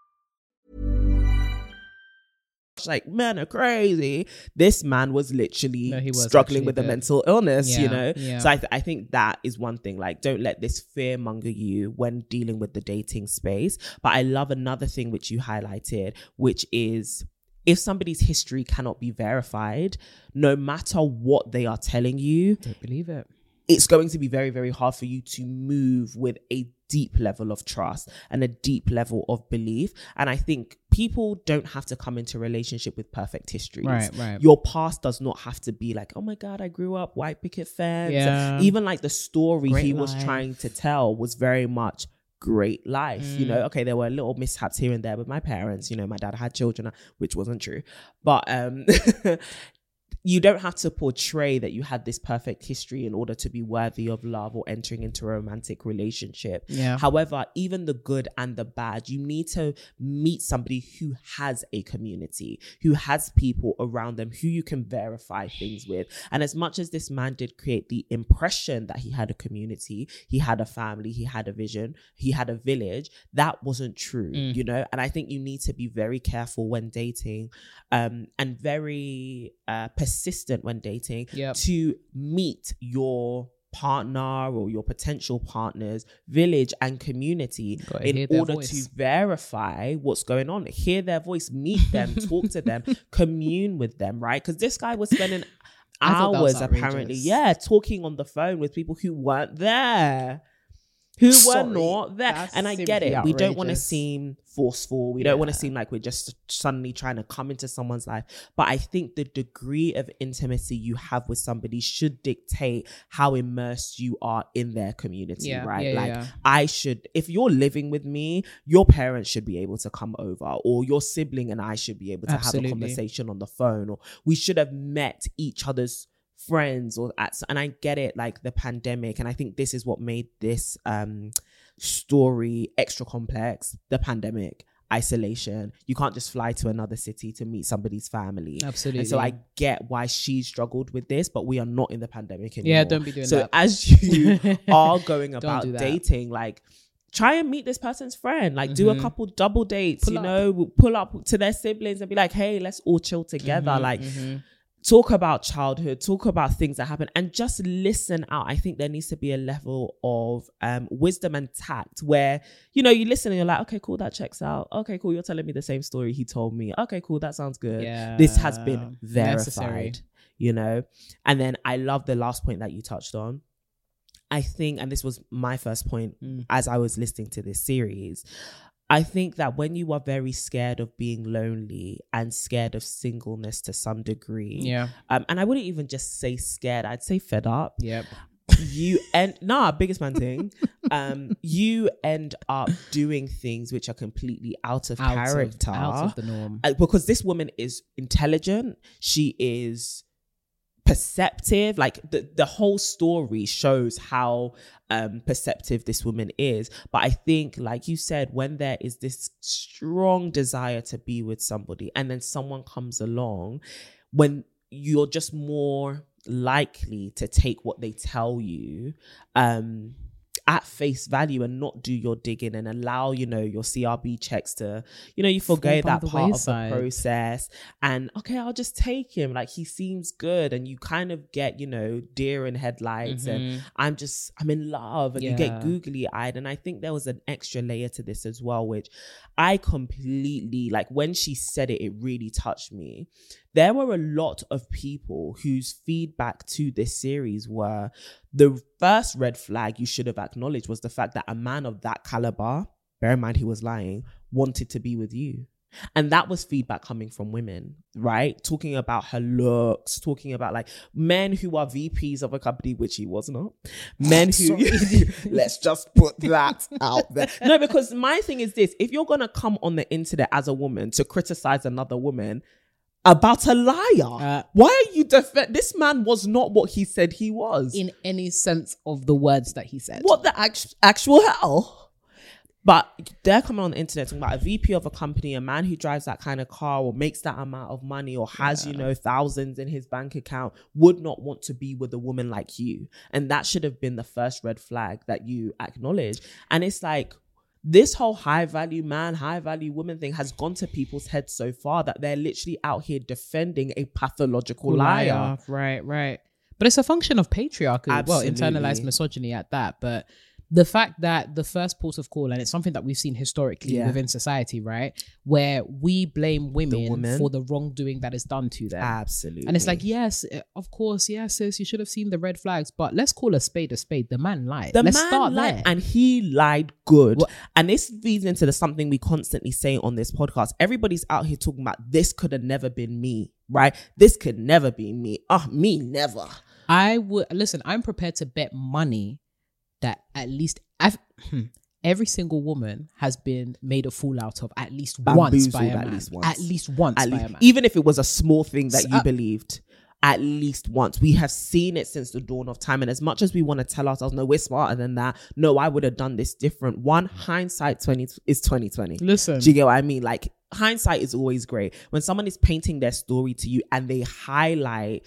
Like, men are crazy. This man was literally no, was struggling with a mental illness, yeah, you know? Yeah. So I, th- I think that is one thing. Like, don't let this fear monger you when dealing with the dating space. But I love another thing which you highlighted, which is if somebody's history cannot be verified, no matter what they are telling you, don't believe it. It's going to be very, very hard for you to move with a deep level of trust and a deep level of belief. And I think people don't have to come into a relationship with perfect histories. Right, right. Your past does not have to be like, oh my God, I grew up white picket fence. Yeah. Even like the story great he life. was trying to tell was very much great life. Mm. You know, okay, there were little mishaps here and there with my parents. You know, my dad had children, which wasn't true. But um you don't have to portray that you had this perfect history in order to be worthy of love or entering into a romantic relationship. Yeah. However, even the good and the bad, you need to meet somebody who has a community, who has people around them who you can verify things with. And as much as this man did create the impression that he had a community, he had a family, he had a vision, he had a village, that wasn't true, mm. you know? And I think you need to be very careful when dating um, and very uh, persistent consistent when dating Yep. to meet your partner or your potential partner's village and community Gotta hear in their order voice. to verify what's going on, hear their voice, meet them, talk to them, commune with them, right? Because this guy was spending I thought that was hours apparently, outrageous. yeah, talking on the phone with people who weren't there. Who Sorry, were not there. that's And I get it. simply We don't want to outrageous. seem forceful. We don't want to Yeah. seem like we're just suddenly trying to come into someone's life. But I think the degree of intimacy you have with somebody should dictate how immersed you are in their community, Yeah, right? yeah, yeah, like yeah. I should, if you're living with me, your parents should be able to come over, or your sibling and I should be able to Absolutely. have a conversation on the phone, or we should have met each other's friends or at, and I get it, like the pandemic, and I think this is what made this um story extra complex. The pandemic, isolation, you can't just fly to another city to meet somebody's family. Absolutely. And so I get why she struggled with this, but we are not in the pandemic anymore. Yeah, don't be doing so that. as you are going about do that. dating, like try and meet this person's friend, like do a Mhm. couple double dates, Pull you up. know, pull up to their siblings and be like, hey, let's all chill together. Mhm, like mhm. talk about childhood, talk about things that happen, and just listen out. I think there needs to be a level of um, wisdom and tact where, you know, you listen and you're like, okay, cool, that checks out. Okay, cool, you're telling me the same story he told me. Okay, cool, that sounds good. Yeah, This has been verified, necessary. you know? And then I love the last point that you touched on. I think, and this was my first point Mm. as I was listening to this series, I think that when you are very scared of being lonely and scared of singleness to some degree, Yeah. um, and I wouldn't even just say scared, I'd say fed up. Yep. You end, nah, biggest man thing, um, you end up doing things which are completely out of Out character. Of, out of the norm. Uh, because this woman is intelligent, she is perceptive, like the, the whole story shows how um perceptive this woman is. But I think, like you said, when there is this strong desire to be with somebody and then someone comes along, when you're just more likely to take what they tell you um at face value and not do your digging and allow, you know, your C R B checks to, you know, you forget by that the part wayside. of the process, and okay, I'll just take him, like he seems good, and you kind of get, you know, deer in headlights Mhm. and I'm just I'm in love, and you get Yeah. googly eyed. And I think there was an extra layer to this as well, which I completely, like when she said it, it really touched me. There were a lot of people whose feedback to this series were the first red flag you should have acknowledged was the fact that a man of that caliber, bear in mind he was lying, wanted to be with you. And that was feedback coming from women, right? Talking about her looks, talking about like men who are V Ps of a company, which he was not. Men who, let's just put that out there. No, because my thing is this, if you're going to come on the internet as a woman to criticize another woman about a liar, Uh, why are you defend? This man was not what he said he was. In any sense of the words that he said. What the act- actual hell? But they're coming on the internet talking about a V P of a company, a man who drives that kind of car or makes that amount of money or has, Yeah. you know, thousands in his bank account, would not want to be with a woman like you. And that should have been the first red flag that you acknowledge. And it's like, this whole high value man, high value woman thing has gone to people's heads so far that they're literally out here defending a pathological liar. Right, right. But it's a function of patriarchy. Well, Absolutely. internalized misogyny at that. But the fact that the first port of call, and it's something that we've seen historically Yeah. within society, right? Where we blame women woman. for the wrongdoing that is done to them. Absolutely. And it's like, yes, eh, of course, yes, sis, you should have seen the red flags, but let's call a spade a spade. The man lied. The let's man start lied, there. and he lied good. What- And this feeds into the something we constantly say on this podcast. Everybody's out here talking about this could have never been me, right? This could never be me. Ah, me never. I would listen. I'm prepared to bet money that at least I've, hmm, every single woman has been made a fool out of at least once by Bamboozled a at man. least once. At least once At by least, a man. even if it was a small thing that S- you uh, believed, at least once. We have seen it since the dawn of time. And as much as we want to tell ourselves, no, we're smarter than that. No, I would have done this different. One, hindsight twenty is twenty twenty. Listen, Do you get what I mean? Like, hindsight is always great. When someone is painting their story to you and they highlight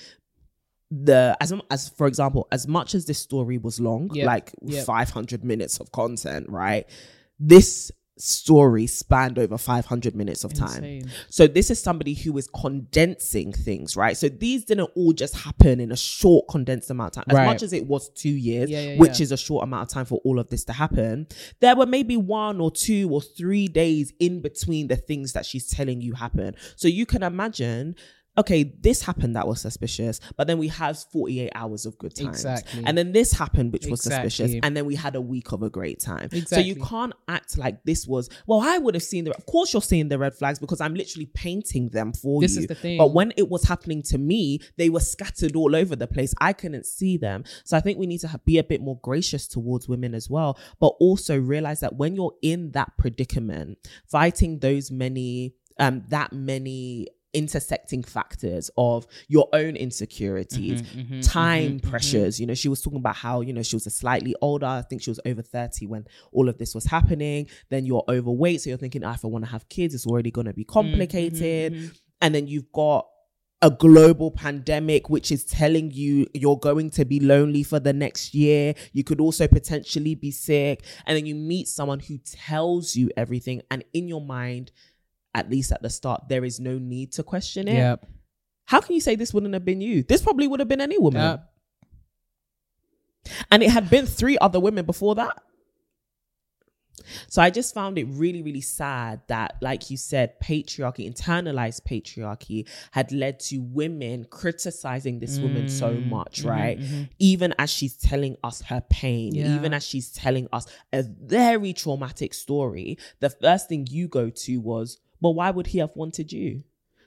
the, as as for example, as much as this story was long, Yep. like Yep. five hundred minutes of content, right? This story spanned over five hundred minutes of time. Insane. So this is somebody who is condensing things, right? So these didn't all just happen in a short condensed amount of time. As Right. much as it was two years, Yeah, yeah, which yeah. is a short amount of time for all of this to happen, there were maybe one or two or three days in between the things that she's telling you happen. So you can imagine, okay, this happened that was suspicious, but then we have forty-eight hours of good times. Exactly. And then this happened, which was Exactly. suspicious. And then we had a week of a great time. So Exactly. you can't act like this was, well, I would have seen the, of course you're seeing the red flags because I'm literally painting them for This you. is the thing. But when it was happening to me, they were scattered all over the place. I couldn't see them. So I think we need to have, be a bit more gracious towards women as well, but also realize that when you're in that predicament, fighting those many, um, that many intersecting factors of your own insecurities, Mm-hmm, mm-hmm, time mm-hmm, pressures. You know, she was talking about how, you know, she was a slightly older, I think she was over thirty when all of this was happening. Then you're overweight. So you're thinking, oh, if I want to have kids, it's already going to be complicated. Mm-hmm, And then you've got a global pandemic, which is telling you you're going to be lonely for the next year. You could also potentially be sick. And then you meet someone who tells you everything. And in your mind, at least at the start, there is no need to question it. Yep. How can you say this wouldn't have been you? This probably would have been any woman. Yep. And it had been three other women before that. So I just found it really, really sad that, like you said, patriarchy, internalized patriarchy had led to women criticizing this woman so much, right? mm-hmm. Even as she's telling us her pain, Yeah. even as she's telling us a very traumatic story, the first thing you go to was, well, why would he have wanted you?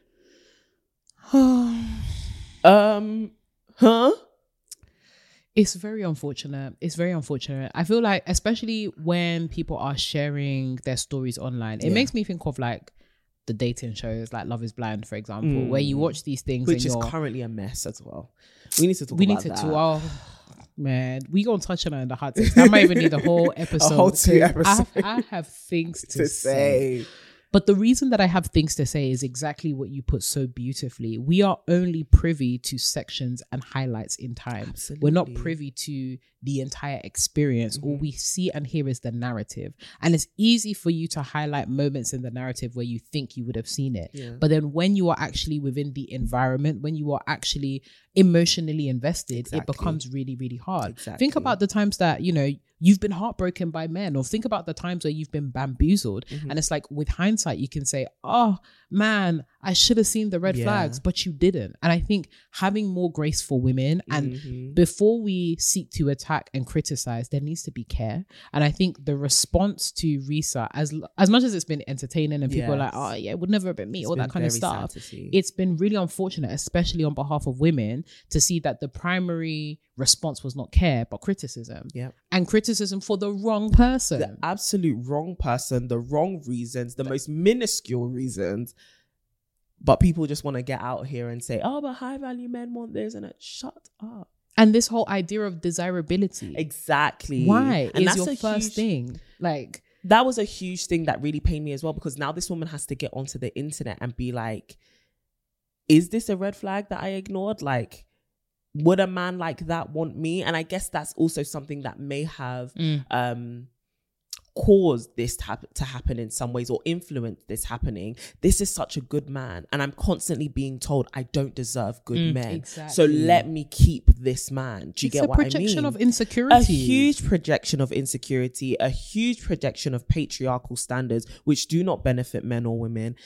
um, huh? It's very unfortunate. It's very unfortunate. I feel like, especially when people are sharing their stories online, it Yeah. makes me think of like the dating shows, like Love is Blind, for example, where you watch these things, Which and is you're, currently a mess as well. We need to talk we about need to that. talk. Oh man, we gonna touch on it in the hot takes. I might even need a whole episode. whole two 'cause I have, episodes. I have things to, to say. say. But the reason that I have things to say is exactly what you put so beautifully. We are only privy to sections and highlights in time. We're not Absolutely. privy to the entire experience. All we see and hear is the narrative. And it's easy for you to highlight moments in the narrative where you think you would have seen it. Yeah. But then when you are actually within the environment, when you are actually emotionally invested, Exactly. it becomes really, really hard. Exactly. Think about the times that, you know, you've been heartbroken by men, or think about the times where you've been bamboozled. Mm-hmm. And it's like, with hindsight, you can say, oh man, I should have seen the red Yeah. flags, but you didn't. And I think having more grace for women, and Mm-hmm. before we seek to attack and criticize, there needs to be care. And I think the response to Risa, as as much as it's been entertaining and people are like, Yes. oh yeah, it would never have been me, It's all that been kind of very stuff. sad to see. It's been really unfortunate, especially on behalf of women, to see that the primary response was not care, but criticism. Yep. And criticism for the wrong person. The absolute wrong person, the wrong reasons, the most minuscule reasons. But people just want to get out here and say, oh, but high value men want this. And it, shut up. And this whole idea of desirability. Exactly. Why And is that's your a first huge- thing? Like, That was a huge thing that really pained me as well, because now this woman has to get onto the internet and be like, is this a red flag that I ignored? Like, would a man like that want me? And I guess that's also something that may have Mm. um, caused this to, hap- to happen in some ways, or influenced this happening. This is such a good man, and I'm constantly being told I don't deserve good Mm, men. exactly. So let me keep this man. Do you it's get a what I projection mean? of insecurity. A huge projection of insecurity, a huge projection of patriarchal standards, which do not benefit men or women.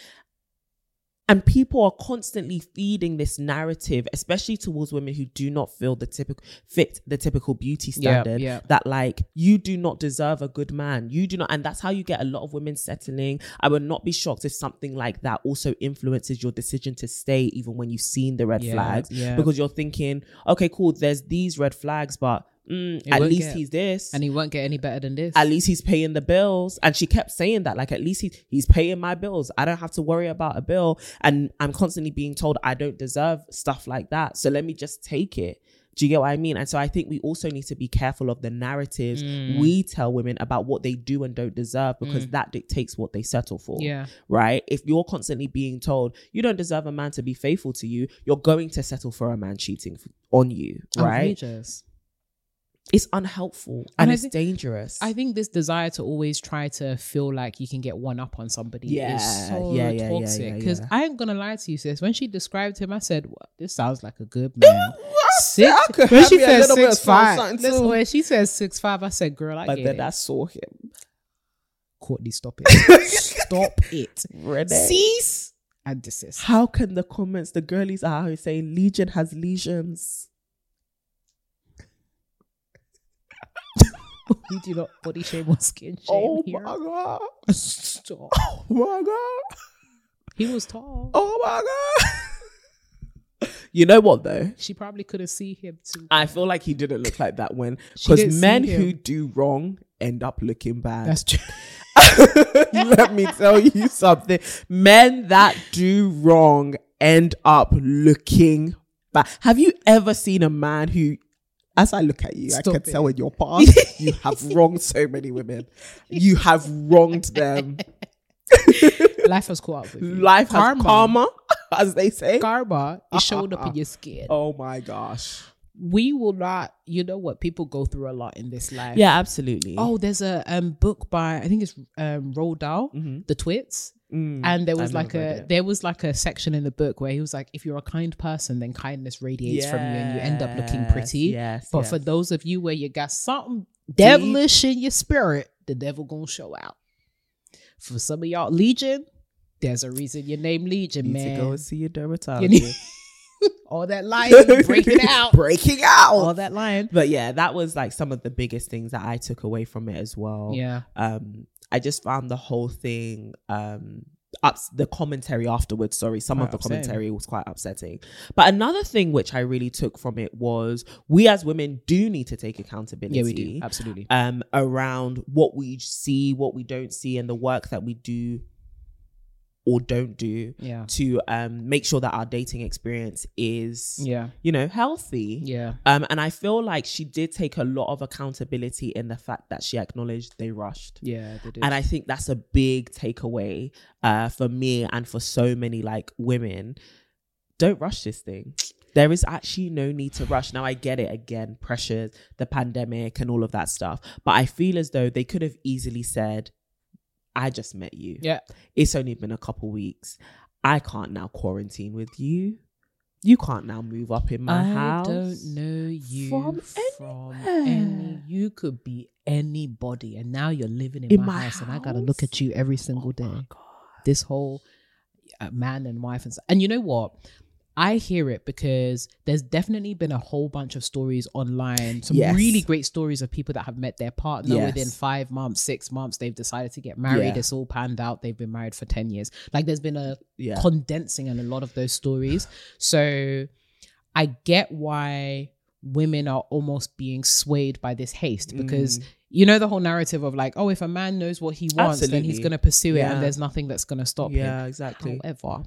And people are constantly feeding this narrative, especially towards women who do not feel the typical fit the typical beauty Yeah, standard. yeah. That like, you do not deserve a good man. You do not, and that's how you get a lot of women settling. I would not be shocked if something like that also influences your decision to stay, even when you've seen the red Yeah, flags, yeah. because you're thinking, okay, cool, there's these red flags, but mm, It at won't least get- he's this. And he won't get any better than this. At least he's paying the bills. And she kept saying that, like, at least he, he's paying my bills. I don't have to worry about a bill. And I'm constantly being told I don't deserve stuff like that. So let me just take it. Do you get what I mean? And so I think we also need to be careful of the narratives Mm. we tell women about what they do and don't deserve, because that dictates what they settle for. Yeah. Right? If you're constantly being told you don't deserve a man to be faithful to you, you're going to settle for a man cheating f- on you. Right? Outrageous. it's unhelpful And and, I it's think- dangerous. I think this desire to always try to feel like you can get one up on somebody Yeah, is so yeah, yeah, yeah, toxic. yeah, Because yeah. I ain't gonna lie to you, sis. When she described him, I said, well, "This sounds like a good man." Six, I could when have she me a said little bit of six five, something listen, too. when she says six five, I said, "Girl, I but get then it." I saw him. Courtney, stop it, stop it, Renee. cease and desist. How can the comments, the girlies are out here saying Legion has lesions? We do not body shame or skin shame Oh here. my god! Stop. Oh my god! He was tall. Oh my god! You know what though? She probably couldn't see him too. I feel like he didn't look like that when She didn't because see men him. who do wrong end up looking bad. That's true. Let me tell you something. Men that do wrong end up looking bad. Have you ever seen a man who, as I look at you, Stop I can it. tell in your past, you have wronged so many women. You have wronged them. Life has caught up with you. Life Karma. has karma, as they say. Karma is showing up in your skin. Oh my gosh. We will not, you know what, people go through a lot in this life. Yeah, absolutely. Oh, there's a um book by, I think it's um Roald Dahl, Mhm. The Twits. Mm, And there was I've like never read a it. there was like a section in the book where he was like, if you're a kind person, then kindness radiates from you and you end up looking Yes, pretty. Yes, But yes. for those of you where you got something devilish in your spirit, the devil gonna show out. For some of y'all, Legion, there's a reason your name Legion, you man. need to go and see your You dermatologist. need- all that lying, breaking out, breaking out. all that lying. But yeah, that was like some of the biggest things that I took away from it as well. Yeah. Um, I just found the whole thing, um, ups- the commentary afterwards, sorry, some Quite of the upsetting. commentary was quite upsetting. But another thing which I really took from it was we as women do need to take accountability. Yeah, we do. Absolutely. Um, around what we see, what we don't see, and the work that we do or don't do Yeah. to um make sure that our dating experience is Yeah. you know healthy. Yeah. Um, and I feel like she did take a lot of accountability in the fact that she acknowledged they rushed. Yeah. They did. And I think that's a big takeaway uh, for me and for so many like women. Don't rush this thing. There is actually no need to rush. Now I get it again, pressures, the pandemic and all of that stuff. But I feel as though they could have easily said, I just met you. Yeah. It's only been a couple weeks. I can't now quarantine with you. You can't now move up in my I house. don't know you From from, anywhere. any. You could be anybody, and now you're living in, In my, my house, and I gotta look house? at you every single Oh day. my God. This whole uh, man and wife and stuff. And you know what? I hear it because there's definitely been a whole bunch of stories online, some Yes. really great stories of people that have met their partner Yes. within five months, six months. They've decided to get married. Yeah. It's all panned out. They've been married for ten years. Like there's been a Yeah. condensing in a lot of those stories. So I get why women are almost being swayed by this haste because Mm. you know the whole narrative of like, oh, if a man knows what he wants, then he's Absolutely. going to pursue it Yeah. and there's nothing that's going to stop Yeah, him. exactly. However,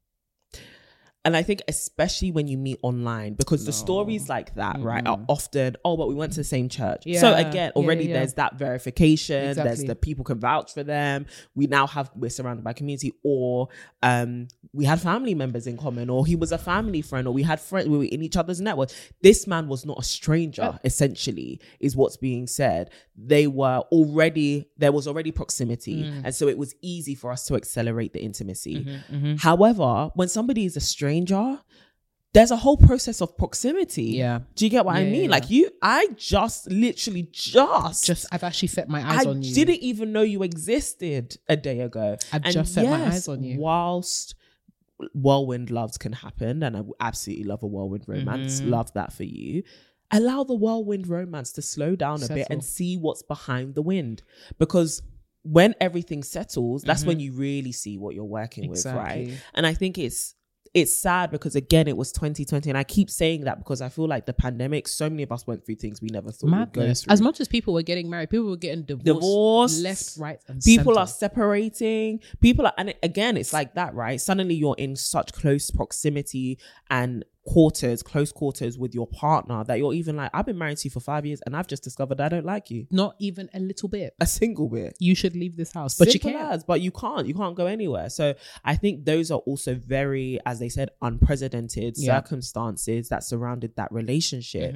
And I think especially when you meet online, because the stories like that, right, are often, oh, but we went to the same church. So Yeah, again, yeah, already yeah. there's that verification. There's Exactly. the people can vouch for them. We now have, we're surrounded by community, or um, we had family members in common, or he was a family friend, or we had friends, we were in each other's network. This man was not a stranger, Yeah. essentially, is what's being said. They were already, there was already proximity. Mm. And so it was easy for us to accelerate the intimacy. Mm-hmm, However, when somebody is a stranger, there's a whole process of proximity. Yeah. Do you get what I Yeah, mean? yeah, Like you, I just literally just, just I've actually set my eyes I on you. didn't even know you existed a day ago. I've And just set my yes, eyes on you. Whilst whirlwind loves can happen, and I absolutely love a whirlwind romance, Mhm. love that for you. Allow the whirlwind romance to slow down a bit Settle. and see what's behind the wind. Because when everything settles, that's when Mhm. you really see what you're working with, right? Exactly. And I think it's it's sad because again it was twenty twenty, and I keep saying that because I feel like the pandemic, so many of us went through things we never thought we'd go Madness. through. As much as people were getting married, people were getting divorced, Divorced. left, right, and People center. are separating. People are, and it- again, it's like that, right? Suddenly you're in such close proximity and quarters, close quarters with your partner that you're even like, I've been married to you for five years and I've just discovered I don't like you. not even a little bit. A single bit. You should leave this house, but Simple you can't. as, but you can't. You can't go anywhere. So I think those are also very, as they said, unprecedented Yeah. circumstances that surrounded that relationship. Mhm.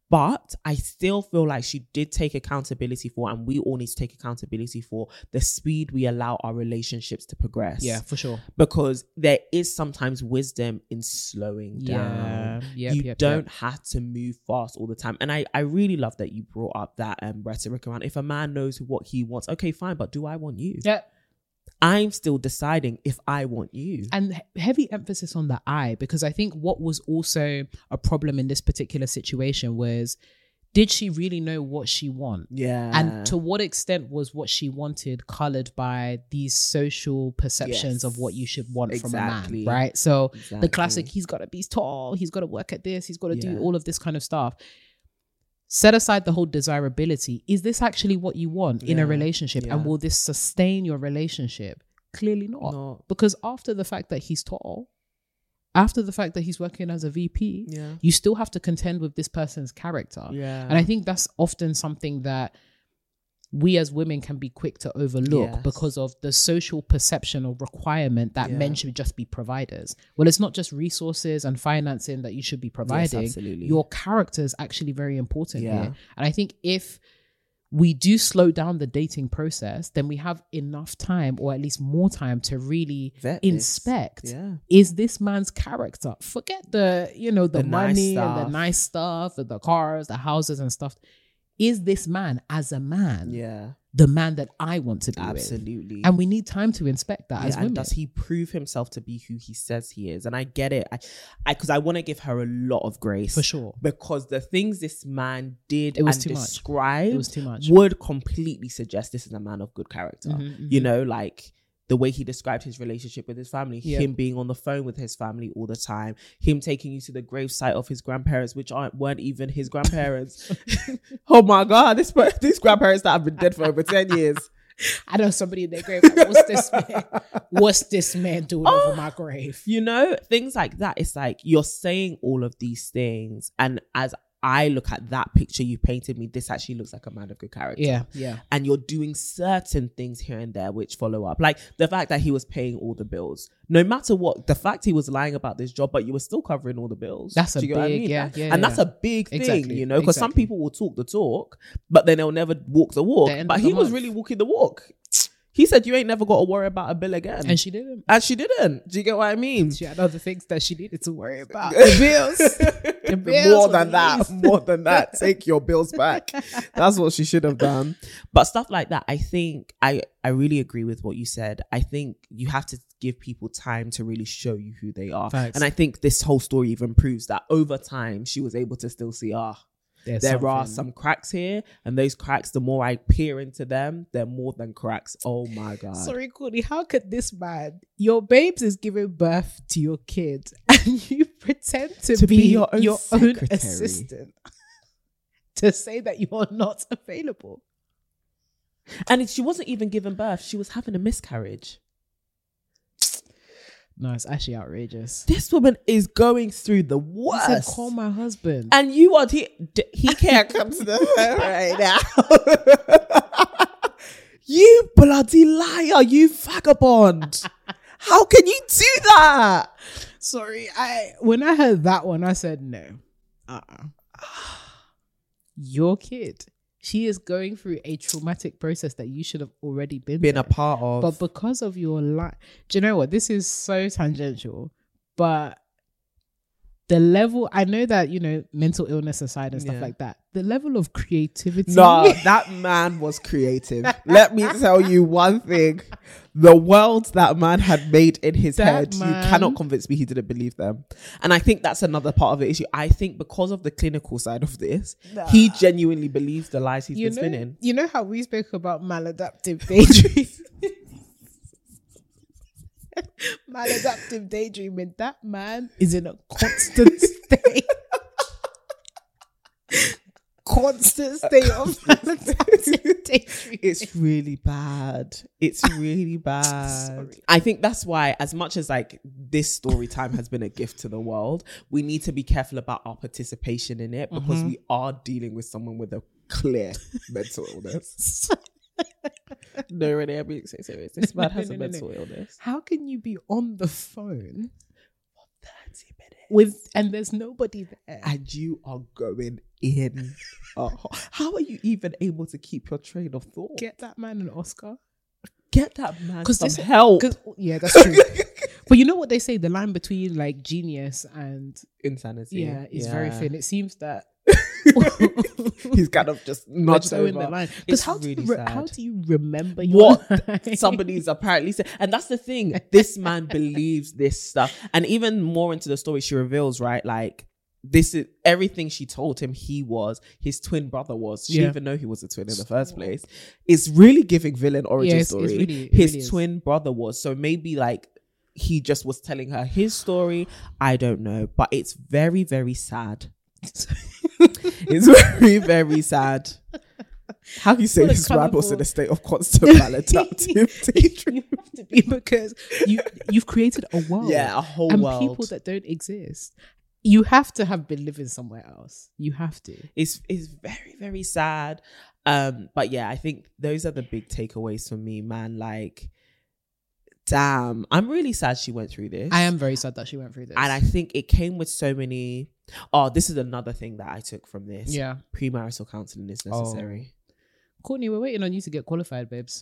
But I still feel like she did take accountability for, and we all need to take accountability for, the speed we allow our relationships to progress. Yeah, for sure. Because there is sometimes wisdom in slowing Yeah. down. Yep, you yep, don't yep. have to move fast all the time. And I, I really love that you brought up that um, rhetoric around, if a man knows what he wants, okay, fine, but do I want you? Yeah. I'm still deciding if I want you. And he- heavy emphasis on the I, because I think what was also a problem in this particular situation was, did she really know what she want? Yeah. And to what extent was what she wanted colored by these social perceptions Yes. of what you should want Exactly. from a man, right? So Exactly. the classic, he's got to be tall, he's got to work at this, he's got to Yeah. do all of this kind of stuff. Set aside the whole desirability. Is this actually what you want in Yeah. a relationship? Yeah. And will this sustain your relationship? Clearly not. No. Because after the fact that he's tall, after the fact that he's working as a V P, Yeah. you still have to contend with this person's character. Yeah. And I think that's often something that we as women can be quick to overlook Yes. because of the social perception or requirement that Yeah. men should just be providers. Well, it's not just resources and financing that you should be providing. absolutely. Your character is actually very important Yeah. here. And I think if we do slow down the dating process, then we have enough time, or at least more time, to really Vet this. inspect, Yeah. is this man's character? Forget the, you know, the, The nice money and the stuff. nice stuff, and the cars, the houses and stuff. Is this man as a man Yeah. the man that I want to be with? Absolutely. And we need time to inspect that Yeah, as and women. does he prove himself to be who he says he is? And I get it. I, I, because I want to give her a lot of grace For sure. because the things this man did It was and too much. described It was too much. would completely suggest this is a man of good character. Mhm, You mhm. know, like the way he described his relationship with his family, Yeah. him being on the phone with his family all the time, him taking you to the gravesite of his grandparents, which aren't weren't even his grandparents. Oh my God, this these grandparents that have been dead for over ten years. I know somebody in their grave. Like, what's this man? What's this man doing Oh. over my grave? You know, things like that. It's like you're saying all of these things, and as I look at that picture you painted me, this actually looks like a man of good character. Yeah, yeah. And you're doing certain things here and there which follow up. Like the fact that he was paying all the bills. No matter what, the fact he was lying about this job, but you were still covering all the bills. That's a Do you get what I big- mean? yeah, yeah, And yeah. that's a big thing, Exactly, you know, because some exactly. people will talk the talk, but then they'll never walk the walk. The end But of he the was month. really walking the walk. He said, you ain't never got to worry about a bill again. And she didn't. And she didn't. Do you get what I mean? She had other things that she needed to worry about. The bills. The bills More were than the that. least. More than that. Take your bills back. That's what she should have done. But stuff like that, I think I, I really agree with what you said. I think you have to give people time to really show you who they are. Facts. And I think this whole story even proves that over time, she was able to still see, ah, There's there are something. some cracks here. And those cracks, the more I peer into them, they're more than cracks. Oh my God. Sorry, Courtney, how could this man, your babes is giving birth to your kid and you pretend to, To be, be your own own secretary. assistant to say that you're not available? And it- she wasn't even giving birth. She was having a miscarriage. No, it's actually outrageous. This woman is going through the He worst. said, call my husband. And you want he d- he can't come to the phone right now. You bloody liar, you vagabond. How can you do that? Sorry, I when I heard that one, I said no. Uh-uh. Your kid, she is going through a traumatic process that you should have already been Been there. a part of. But because of your life, do you know what? This is so tangential, but the level, I know that, you know, mental illness aside and stuff Yeah. like that, the level of creativity. No, that man was creative. Let me tell you one thing. The world that man had made in his That head, man- you cannot convince me he didn't believe them. And I think that's another part of the issue. I think because of the clinical side of this, he genuinely believes the lies he's you been know, spinning. you know how we spoke about maladaptive daydreaming? Maladaptive daydreaming. That man is in a constant state. constant state of maladaptive daydreaming. It's really bad. It's really bad. I think that's why, as much as like this story time has been a gift to the world, we need to be careful about our participation in it because we are dealing with someone with a clear mental illness. No, really, I'm being so serious. This man has No, a no, no, mental no. illness. How can you be on the phone thirty minutes. with, and there's nobody there. And you are going in. Oh, how are you even able to keep your train of thought? Get that man an Oscar. Get that man some this, help. Yeah, that's true. But you know what they say? The line between like genius and insanity. Yeah, is yeah. very thin. It seems that he's kind of just nudged over in the line. Because how, really do you re- sad. how do you remember your what life? somebody's apparently said? And that's the thing. This man believes this stuff. And even more into the story, she reveals, right, like, this is everything she told him he was, his twin brother was. She Yeah. didn't even know he was a twin in the first place. It's really giving villain origin Yeah, it's- story. it's really- it his really is. twin brother was. So maybe like he just was telling her his story. I don't know. But it's very, very sad. It's very, very sad. How do you say What a this rap was colourful- in a state of constant maladaptive? You have to be, because you you've created a world. Yeah, a whole and world. people that don't exist. You have to have been living somewhere else. You have to. It's it's very, very sad. Um, but yeah, I think those are the big takeaways for me, man. Like, damn, I'm really sad she went through this. I am very sad that she went through this. And I think it came with so many. Oh, this is another thing that I took from this. Yeah. Premarital counseling is necessary. Courtney, we're waiting on you to get qualified, babes.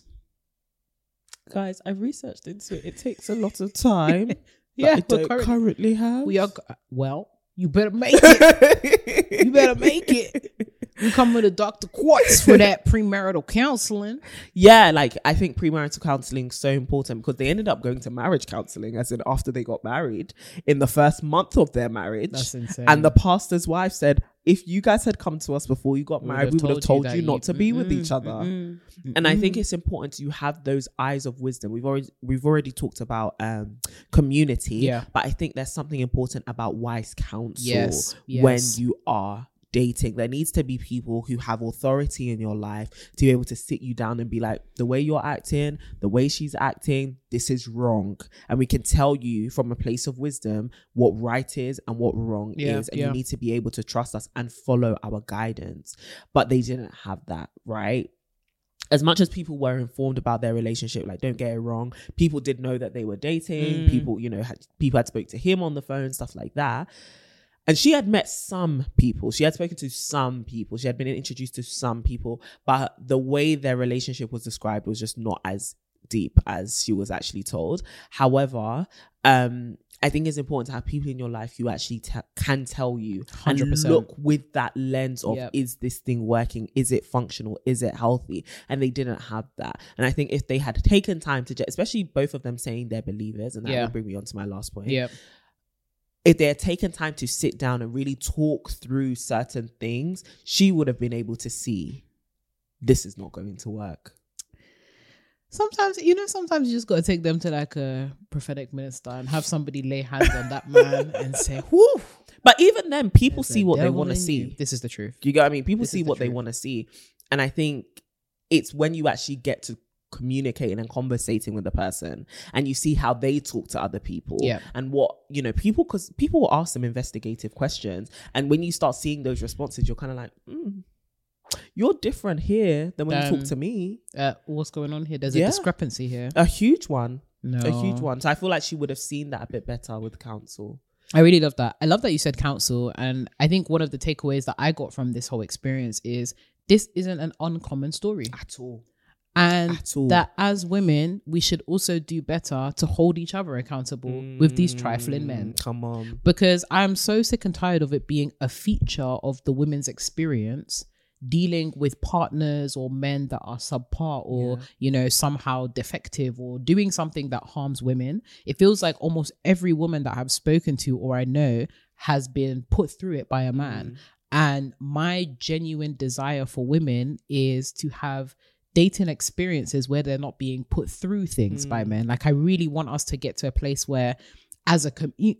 Guys, I've researched into it. It takes a lot of time. Yeah, that I we're don't current- currently have. We are, well, you better make it. You better make it. You come with a Doctor Quartz for that premarital counseling. Yeah, like I think premarital counseling is so important because they ended up going to marriage counseling, as in after they got married in the first month of their marriage. That's insane. And the pastor's wife said, if you guys had come to us before you got We married, would we have would have told told you, you not that to you- be with mm-mm, each other. mm-mm, And I think mm-mm. it's important you have those eyes of wisdom. We've already we've already talked about um, community, Yeah. but I think there's something important about wise counsel Yes, when yes. you are dating. There needs to be people who have authority in your life to be able to sit you down and be like, the way you're acting, the way she's acting, this is wrong. And we can tell you from a place of wisdom what right is and what wrong Yeah, is. And yeah. you need to be able to trust us and follow our guidance. But they didn't have that, right? As much as people were informed about their relationship, like, don't get it wrong, people did know that they were dating. Mm. People, you know, had, people had spoke to him on the phone, stuff like that. And she had met some people. She had spoken to some people. She had been introduced to some people. But the way their relationship was described was just not as deep as she was actually told. However, um, I think it's important to have people in your life who actually te- can tell you one hundred and percent. look with that lens of, Yep. is this thing working? Is it functional? Is it healthy? And they didn't have that. And I think if they had taken time to, ju- especially both of them saying they're believers, and that Yeah. will bring me on to my last point. Yep. If they had taken time to sit down and really talk through certain things, she would have been able to see this is not going to work. Sometimes, you know, sometimes you just got to take them to like a prophetic minister and have somebody lay hands on that man and say, whoo. But even then, people There's see a what they devil want to in see. you. This is the truth. You get what I mean? People This see is the what they truth. want to see. And I think it's when you actually get to communicating and conversating with the person and you see how they talk to other people Yeah. and what, you know, people, because people will ask them investigative questions. And when you start seeing those responses, you're kind of like, mm, you're different here than when you Um, talk to me. Uh, what's going on here? There's Yeah. a discrepancy here. A huge one. No. A huge one. So I feel like she would have seen that a bit better with counsel. I really love that. I love that you said counsel. And I think one of the takeaways that I got from this whole experience is this isn't an uncommon story. At all. And At all. that as women, we should also do better to hold each other accountable with these trifling men. Mm, Come on. Because I'm so sick and tired of it being a feature of the women's experience dealing with partners or men that are subpar or, Yeah. you know, somehow defective or doing something that harms women. It feels like almost every woman that I've spoken to or I know has been put through it by a man. And my genuine desire for women is to have dating experiences where they're not being put through things by men. Like I really want us to get to a place where as a community,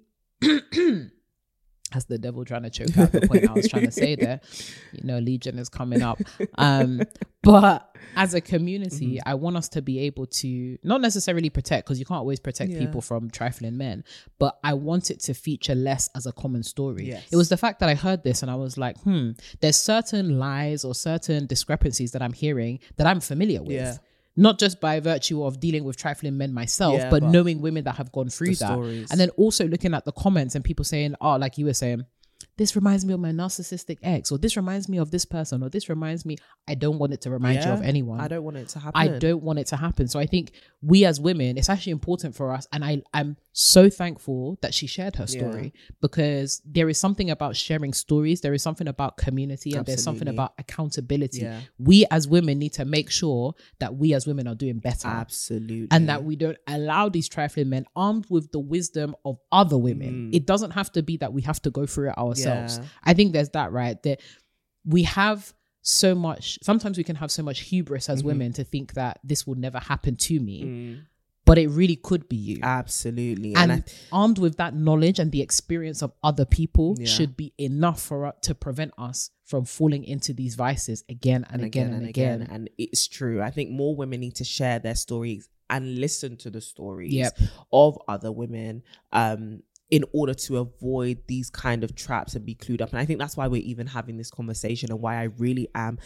as the devil trying to choke out the point I was trying to say there, you know, Legion is coming up. Um, but as a community, I want us to be able to not necessarily protect, because you can't always protect Yeah. people from trifling men, but I want it to feature less as a common story. Yes. It was the fact that I heard this and I was like, hmm, there's certain lies or certain discrepancies that I'm hearing that I'm familiar with. Yeah. not just by virtue of dealing with trifling men myself, Yeah, but, but knowing women that have gone through the that. stories. And then also looking at the comments and people saying, oh, like you were saying, this reminds me of my narcissistic ex, or this reminds me of this person, or this reminds me. I don't want it to remind you Yeah, of anyone. I don't want it to happen. I don't want it to happen. So I think we as women, it's actually important for us. And I, I'm so thankful that she shared her story, yeah. because there is something about sharing stories. There is something about community, and Absolutely. There's something about accountability. Yeah. We as women need to make sure that we as women are doing better. Absolutely. And that we don't allow these trifling men armed with the wisdom of other women. Mm. It doesn't have to be that we have to go through it ourselves. Yeah. I think there's that, right? That we have so much, sometimes we can have so much hubris as mm-hmm. women to think that this will never happen to me, mm. but it really could be you. Absolutely. And, and I, armed with that knowledge and the experience of other people yeah. should be enough for us to prevent us from falling into these vices again and, and again, again and again. again. And it's true. I think more women need to share their stories and listen to the stories yep. of other women, um, in order to avoid these kind of traps and be clued up. And I think that's why we're even having this conversation, and why I really am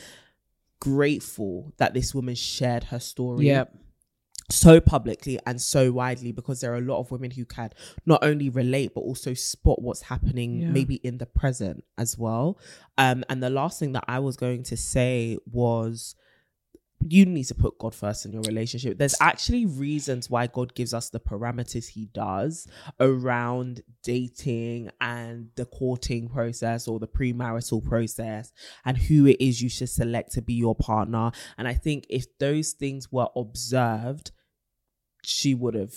grateful that this woman shared her story yep. so publicly and so widely, because there are a lot of women who can not only relate but also spot what's happening yeah. maybe in the present as well. Um, and the last thing that I was going to say was, you need to put God first in your relationship. There's actually reasons why God gives us the parameters he does around dating and the courting process or the premarital process, and who it is you should select to be your partner. And I think if those things were observed, she would have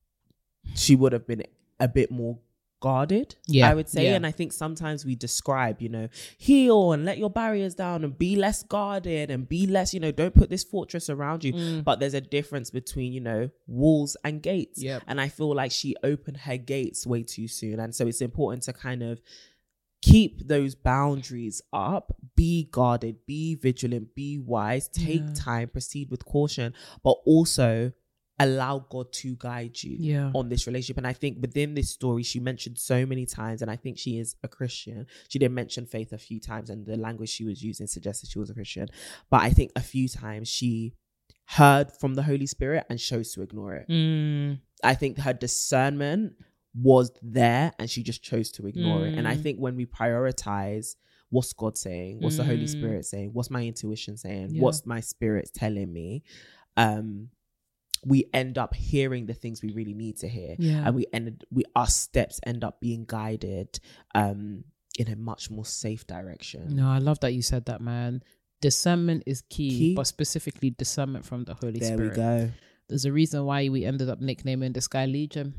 she would have been a bit more guarded, yeah, I would say. Yeah. And I think sometimes we describe, you know, heal and let your barriers down and be less guarded and be less, you know, don't put this fortress around you. Mm. But there's a difference between, you know, walls and gates. Yep. And I feel like she opened her gates way too soon. And so it's important to kind of keep those boundaries up, be guarded, be vigilant, be wise, take yeah. time, proceed with caution, but also allow God to guide you yeah. on this relationship. And I think within this story, she mentioned so many times, and I think she is a Christian. She did mention faith a few times, and the language she was using suggested she was a Christian. But I think a few times she heard from the Holy Spirit and chose to ignore it. Mm. I think her discernment was there and she just chose to ignore mm. it. And I think when we prioritize what's God saying, what's mm. the Holy Spirit saying, what's my intuition saying, yeah. what's my spirit telling me, um, we end up hearing the things we really need to hear, yeah. and we ended we our steps end up being guided um in a much more safe direction. No, I love that you said that, man. Discernment is key, key? but specifically discernment from the Holy there Spirit. There we go. There's a reason why we ended up nicknaming the sky Legion.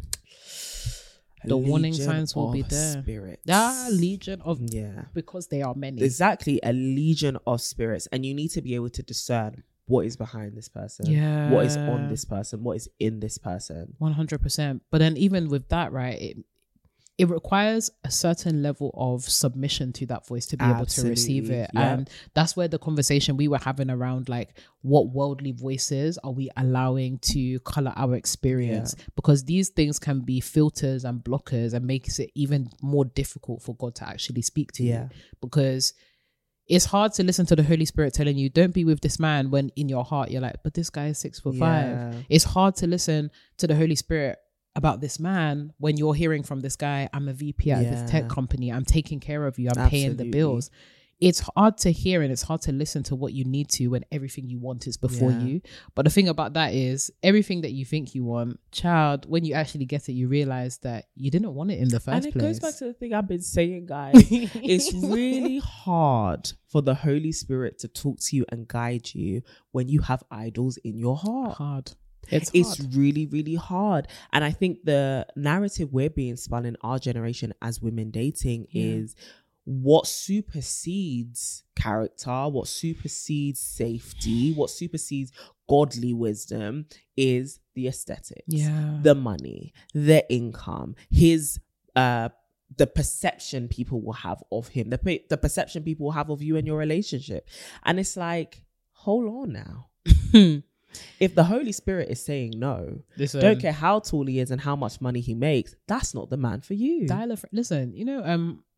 The Legion warning signs will be there. Spirits. Ah, legion of yeah, because they are many. Exactly, a legion of spirits, and you need to be able to discern what is behind this person, yeah, what is on this person, what is in this person. one hundred percent. But then even with that, right, it it requires a certain level of submission to that voice to be Absolutely. able to receive it. Yep. And that's where the conversation we were having around, like, what worldly voices are we allowing to color our experience? Yeah. Because these things can be filters and blockers, and makes it even more difficult for God to actually speak to yeah. you. Because it's hard to listen to the Holy Spirit telling you, don't be with this man, when in your heart you're like, but this guy is six foot yeah. five. It's hard to listen to the Holy Spirit about this man when you're hearing from this guy, I'm a V P at yeah. this tech company, I'm taking care of you, I'm Absolutely. paying the bills. It's hard to hear and it's hard to listen to what you need to when everything you want is before yeah. you. But the thing about that is, everything that you think you want, child, when you actually get it, you realize that you didn't want it in the first and it place. goes back to the thing I've been saying, guys. It's really hard for the Holy Spirit to talk to you and guide you when you have idols in your heart. Hard. It's, it's hard. really, really hard. And I think the narrative we're being spun in our generation as women dating yeah. is what supersedes character, what supersedes safety, what supersedes godly wisdom is the aesthetics, yeah. the money, the income, his uh the perception people will have of him, the the perception people will have of you and your relationship. And it's like, hold on now. If the Holy Spirit is saying no, listen, don't care how tall he is and how much money he makes, that's not the man for you. Dial a fr- listen, you know, um,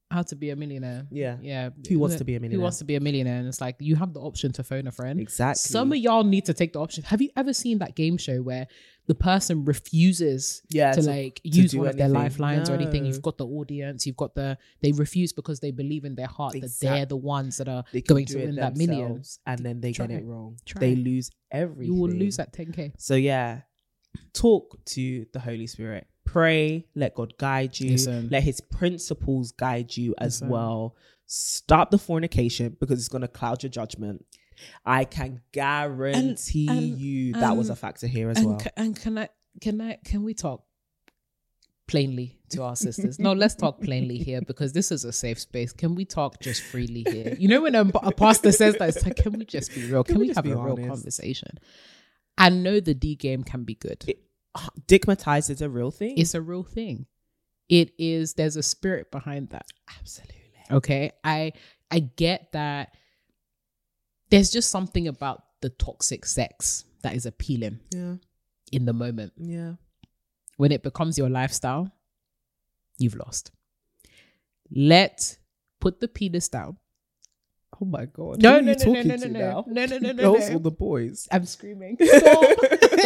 How to Be a Millionaire. Yeah. Yeah. Who wants to be a millionaire? Who wants to be a millionaire? And it's like, you have the option to phone a friend. Exactly. Some of y'all need to take the option. Have you ever seen that game show where the person refuses Yeah, to, to- like to use do one of their anything? lifelines or anything? No. You've got the audience, you've got the, they refuse because they believe in their heart that Exact- they're the ones that are They can going do to it win that million. themselves, and then they Try get it. it wrong. Try They it. lose everything. You will lose that ten K. So yeah, talk to the Holy Spirit. Pray, let God guide you. Listen. Let his principles guide you as Listen. well. Stop the fornication because it's going to cloud your judgment. I can guarantee And- and- you that was a and- factor here as And, well. ca- and can I, can I, can we talk plainly to our sisters? No, let's talk plainly here because this is a safe space. Can we talk just freely here? You know, when a, a pastor says that, it's like, can we just be real? Can, Can we we just have be a real honest? conversation? I know the D game can be good. It- Dickmatized is a real thing. It's a real thing. It is, there's a spirit behind that. Absolutely. Okay. I I get that there's just something about the toxic sex that is appealing Yeah. in the moment. Yeah. When it becomes your lifestyle, you've lost. Let put the penis down. Oh my God. No, Who are no, you no, no, talking no, to no, now? no, no, no, no, Girls no. or the boys? I'm screaming. Stop.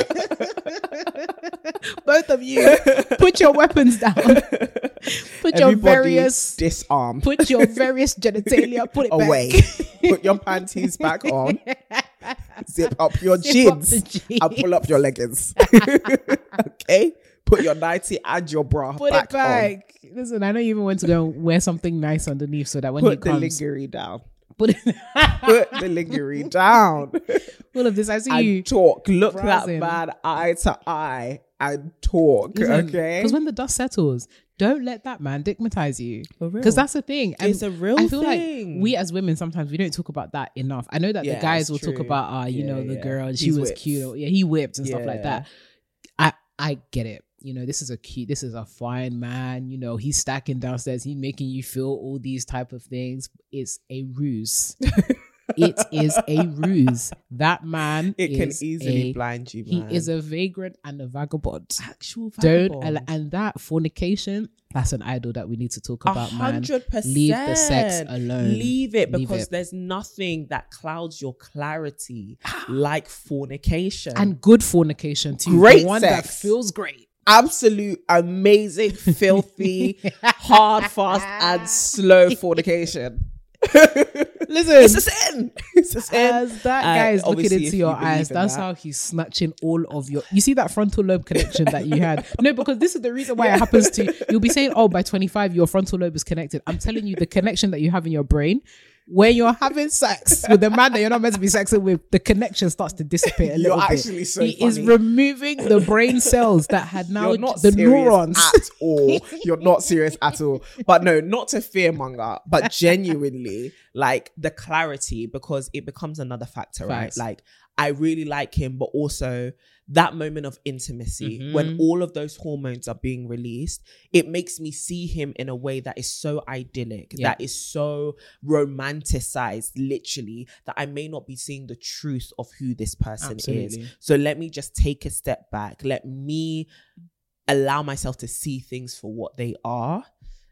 Both of you, put your weapons down. Put your Everybody various disarm. put your various genitalia, put it away. back. Put your panties back on. Zip up your Zip up jeans. the jeans. And pull up your leggings. Okay? Put your nightie and your bra Put back, it back. Listen, I know you even want to go and wear something nice underneath so that when on. he Put the comes, lingerie down. put it. Put the lingerie down. All of this, I see And you. talk. Look browsing. that man eye to eye and talk. Okay? Because when the dust settles, don't let that man dickmatize you. For real. Because that's the thing. And It's a real I feel thing. like we as women, sometimes we don't talk about that enough. I know that Yeah, the guys it's will talk true. about, ah, you Yeah, know, the yeah. girl, and she He's was whipped. cute. Or, yeah, he whipped and stuff like Yeah. that. I I get it. You know, this is a cute, this is a fine man. You know, he's stacking downstairs. He's making you feel all these type of things. It's a ruse. It is a ruse. That man It can is easily a- blind you, He man. is a vagrant and a vagabond. actual Don't vagabond. al- and that fornication, that's an idol that we need to talk A about, man. hundred percent. Leave the sex alone. Leave it Leave because it. there's nothing that clouds your clarity like fornication. And good fornication too. Great the one that sex. feels great. absolute amazing, filthy, hard, fast, and slow fornication. Listen, It's a sin. It's a sin. as that Uh, guy is looking obviously, into if your you believe eyes, in that's that. how he's snatching all of your. You see that frontal lobe connection that you had? No, because this is the reason why it happens to. You'll be saying, "Oh, by twenty-five, your frontal lobe is connected." I'm telling you, the connection that you have in your brain. When you're having sex with the man that you're not meant to be sexing with, the connection starts to dissipate a You're little bit. actually so He is funny. removing the brain cells that had now You're not the serious neurons. at all. You're not serious at all. But no, not to fearmonger, but genuinely, like the clarity, because it becomes another factor, Facts. right? Like I really like him, but also that moment of intimacy Mhm. when all of those hormones are being released, it makes me see him in a way that is so idyllic, Yeah. that is so romanticized, literally, that I may not be seeing the truth of who this person Absolutely. is. So let me just take a step back. Let me allow myself to see things for what they are.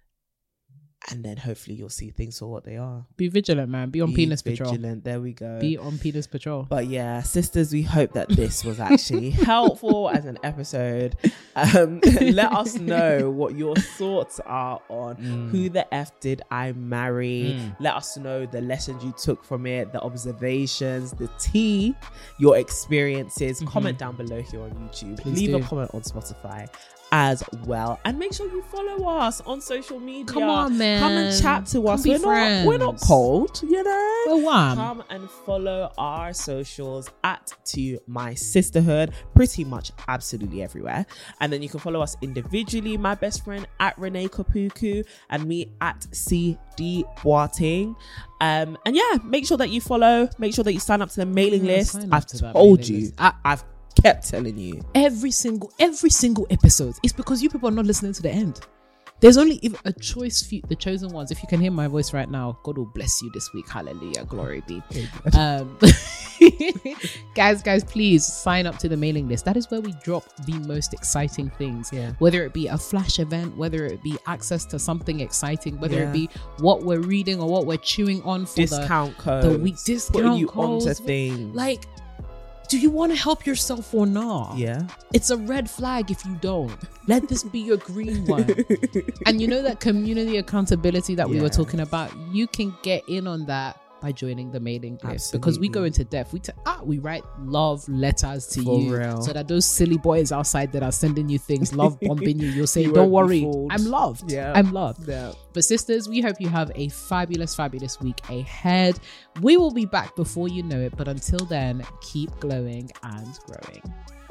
And then hopefully you'll see things for what they are. Be vigilant, man. Be on Be penis patrol. vigilant. There we go. Be on penis patrol. But yeah, sisters, we hope that this was actually helpful as an episode. Um, let us know what your thoughts are on Mm. Who the F Did I Marry? Mm. Let us know the lessons you took from it, the observations, the tea, your experiences. Mhm. Comment down below here on YouTube. Please Leave do. a comment on Spotify as well, and make sure you follow us on social media. Come on, man. Come and chat to Come us. be We're not, we're not friends. cold, you know. Well, wham. Come and follow our socials at To My Sisterhood, pretty much absolutely everywhere. And then you can follow us individually. My best friend at Renee Kapuku and me at C D Boating. Um, and yeah, make sure that you follow. Make sure that you sign up to the mailing Yeah, list. sign up I've to that told mailing you. list. I, I've kept telling you. Every single, every single episode. It's because you people are not listening to the end. There's only if a choice few, the chosen ones. If you can hear my voice right now, God will bless you this week. Hallelujah, glory be. Um, guys, guys, please sign up to the mailing list. That is where we drop the most exciting things. Yeah. Whether it be a flash event, whether it be access to something exciting, whether Yeah. it be what we're reading or what we're chewing on for Discount the, codes. the week. Discount Putting you codes. onto things. Like, do you want to help yourself or not? Yeah. It's a red flag if you don't. Let this be your green one. And you know that community accountability that we were Yeah. talking about, you can get in on that by joining the mailing list, because we go Absolutely. into depth. We t- ah, we write love letters to For you, real. so that those silly boys outside that are sending you things, love bombing you, you'll say, You "Don't won't be worry, fooled." I'm loved. Yeah. I'm loved." Yeah. But sisters, we hope you have a fabulous, fabulous week ahead. We will be back before you know it, but until then, keep glowing and growing.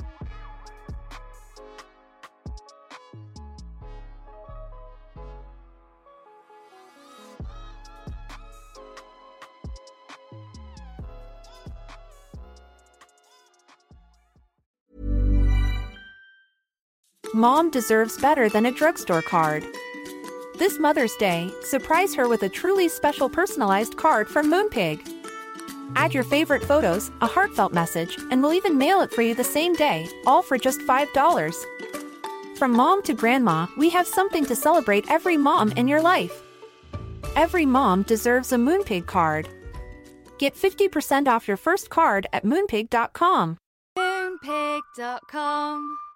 Mom deserves better than a drugstore card. This Mother's Day, surprise her with a truly special personalized card from Moonpig. Add your favorite photos, a heartfelt message, and we'll even mail it for you the same day, all for just five dollars. From mom to grandma, we have something to celebrate every mom in your life. Every mom deserves a Moonpig card. Get fifty percent off your first card at moonpig dot com. Moonpig dot com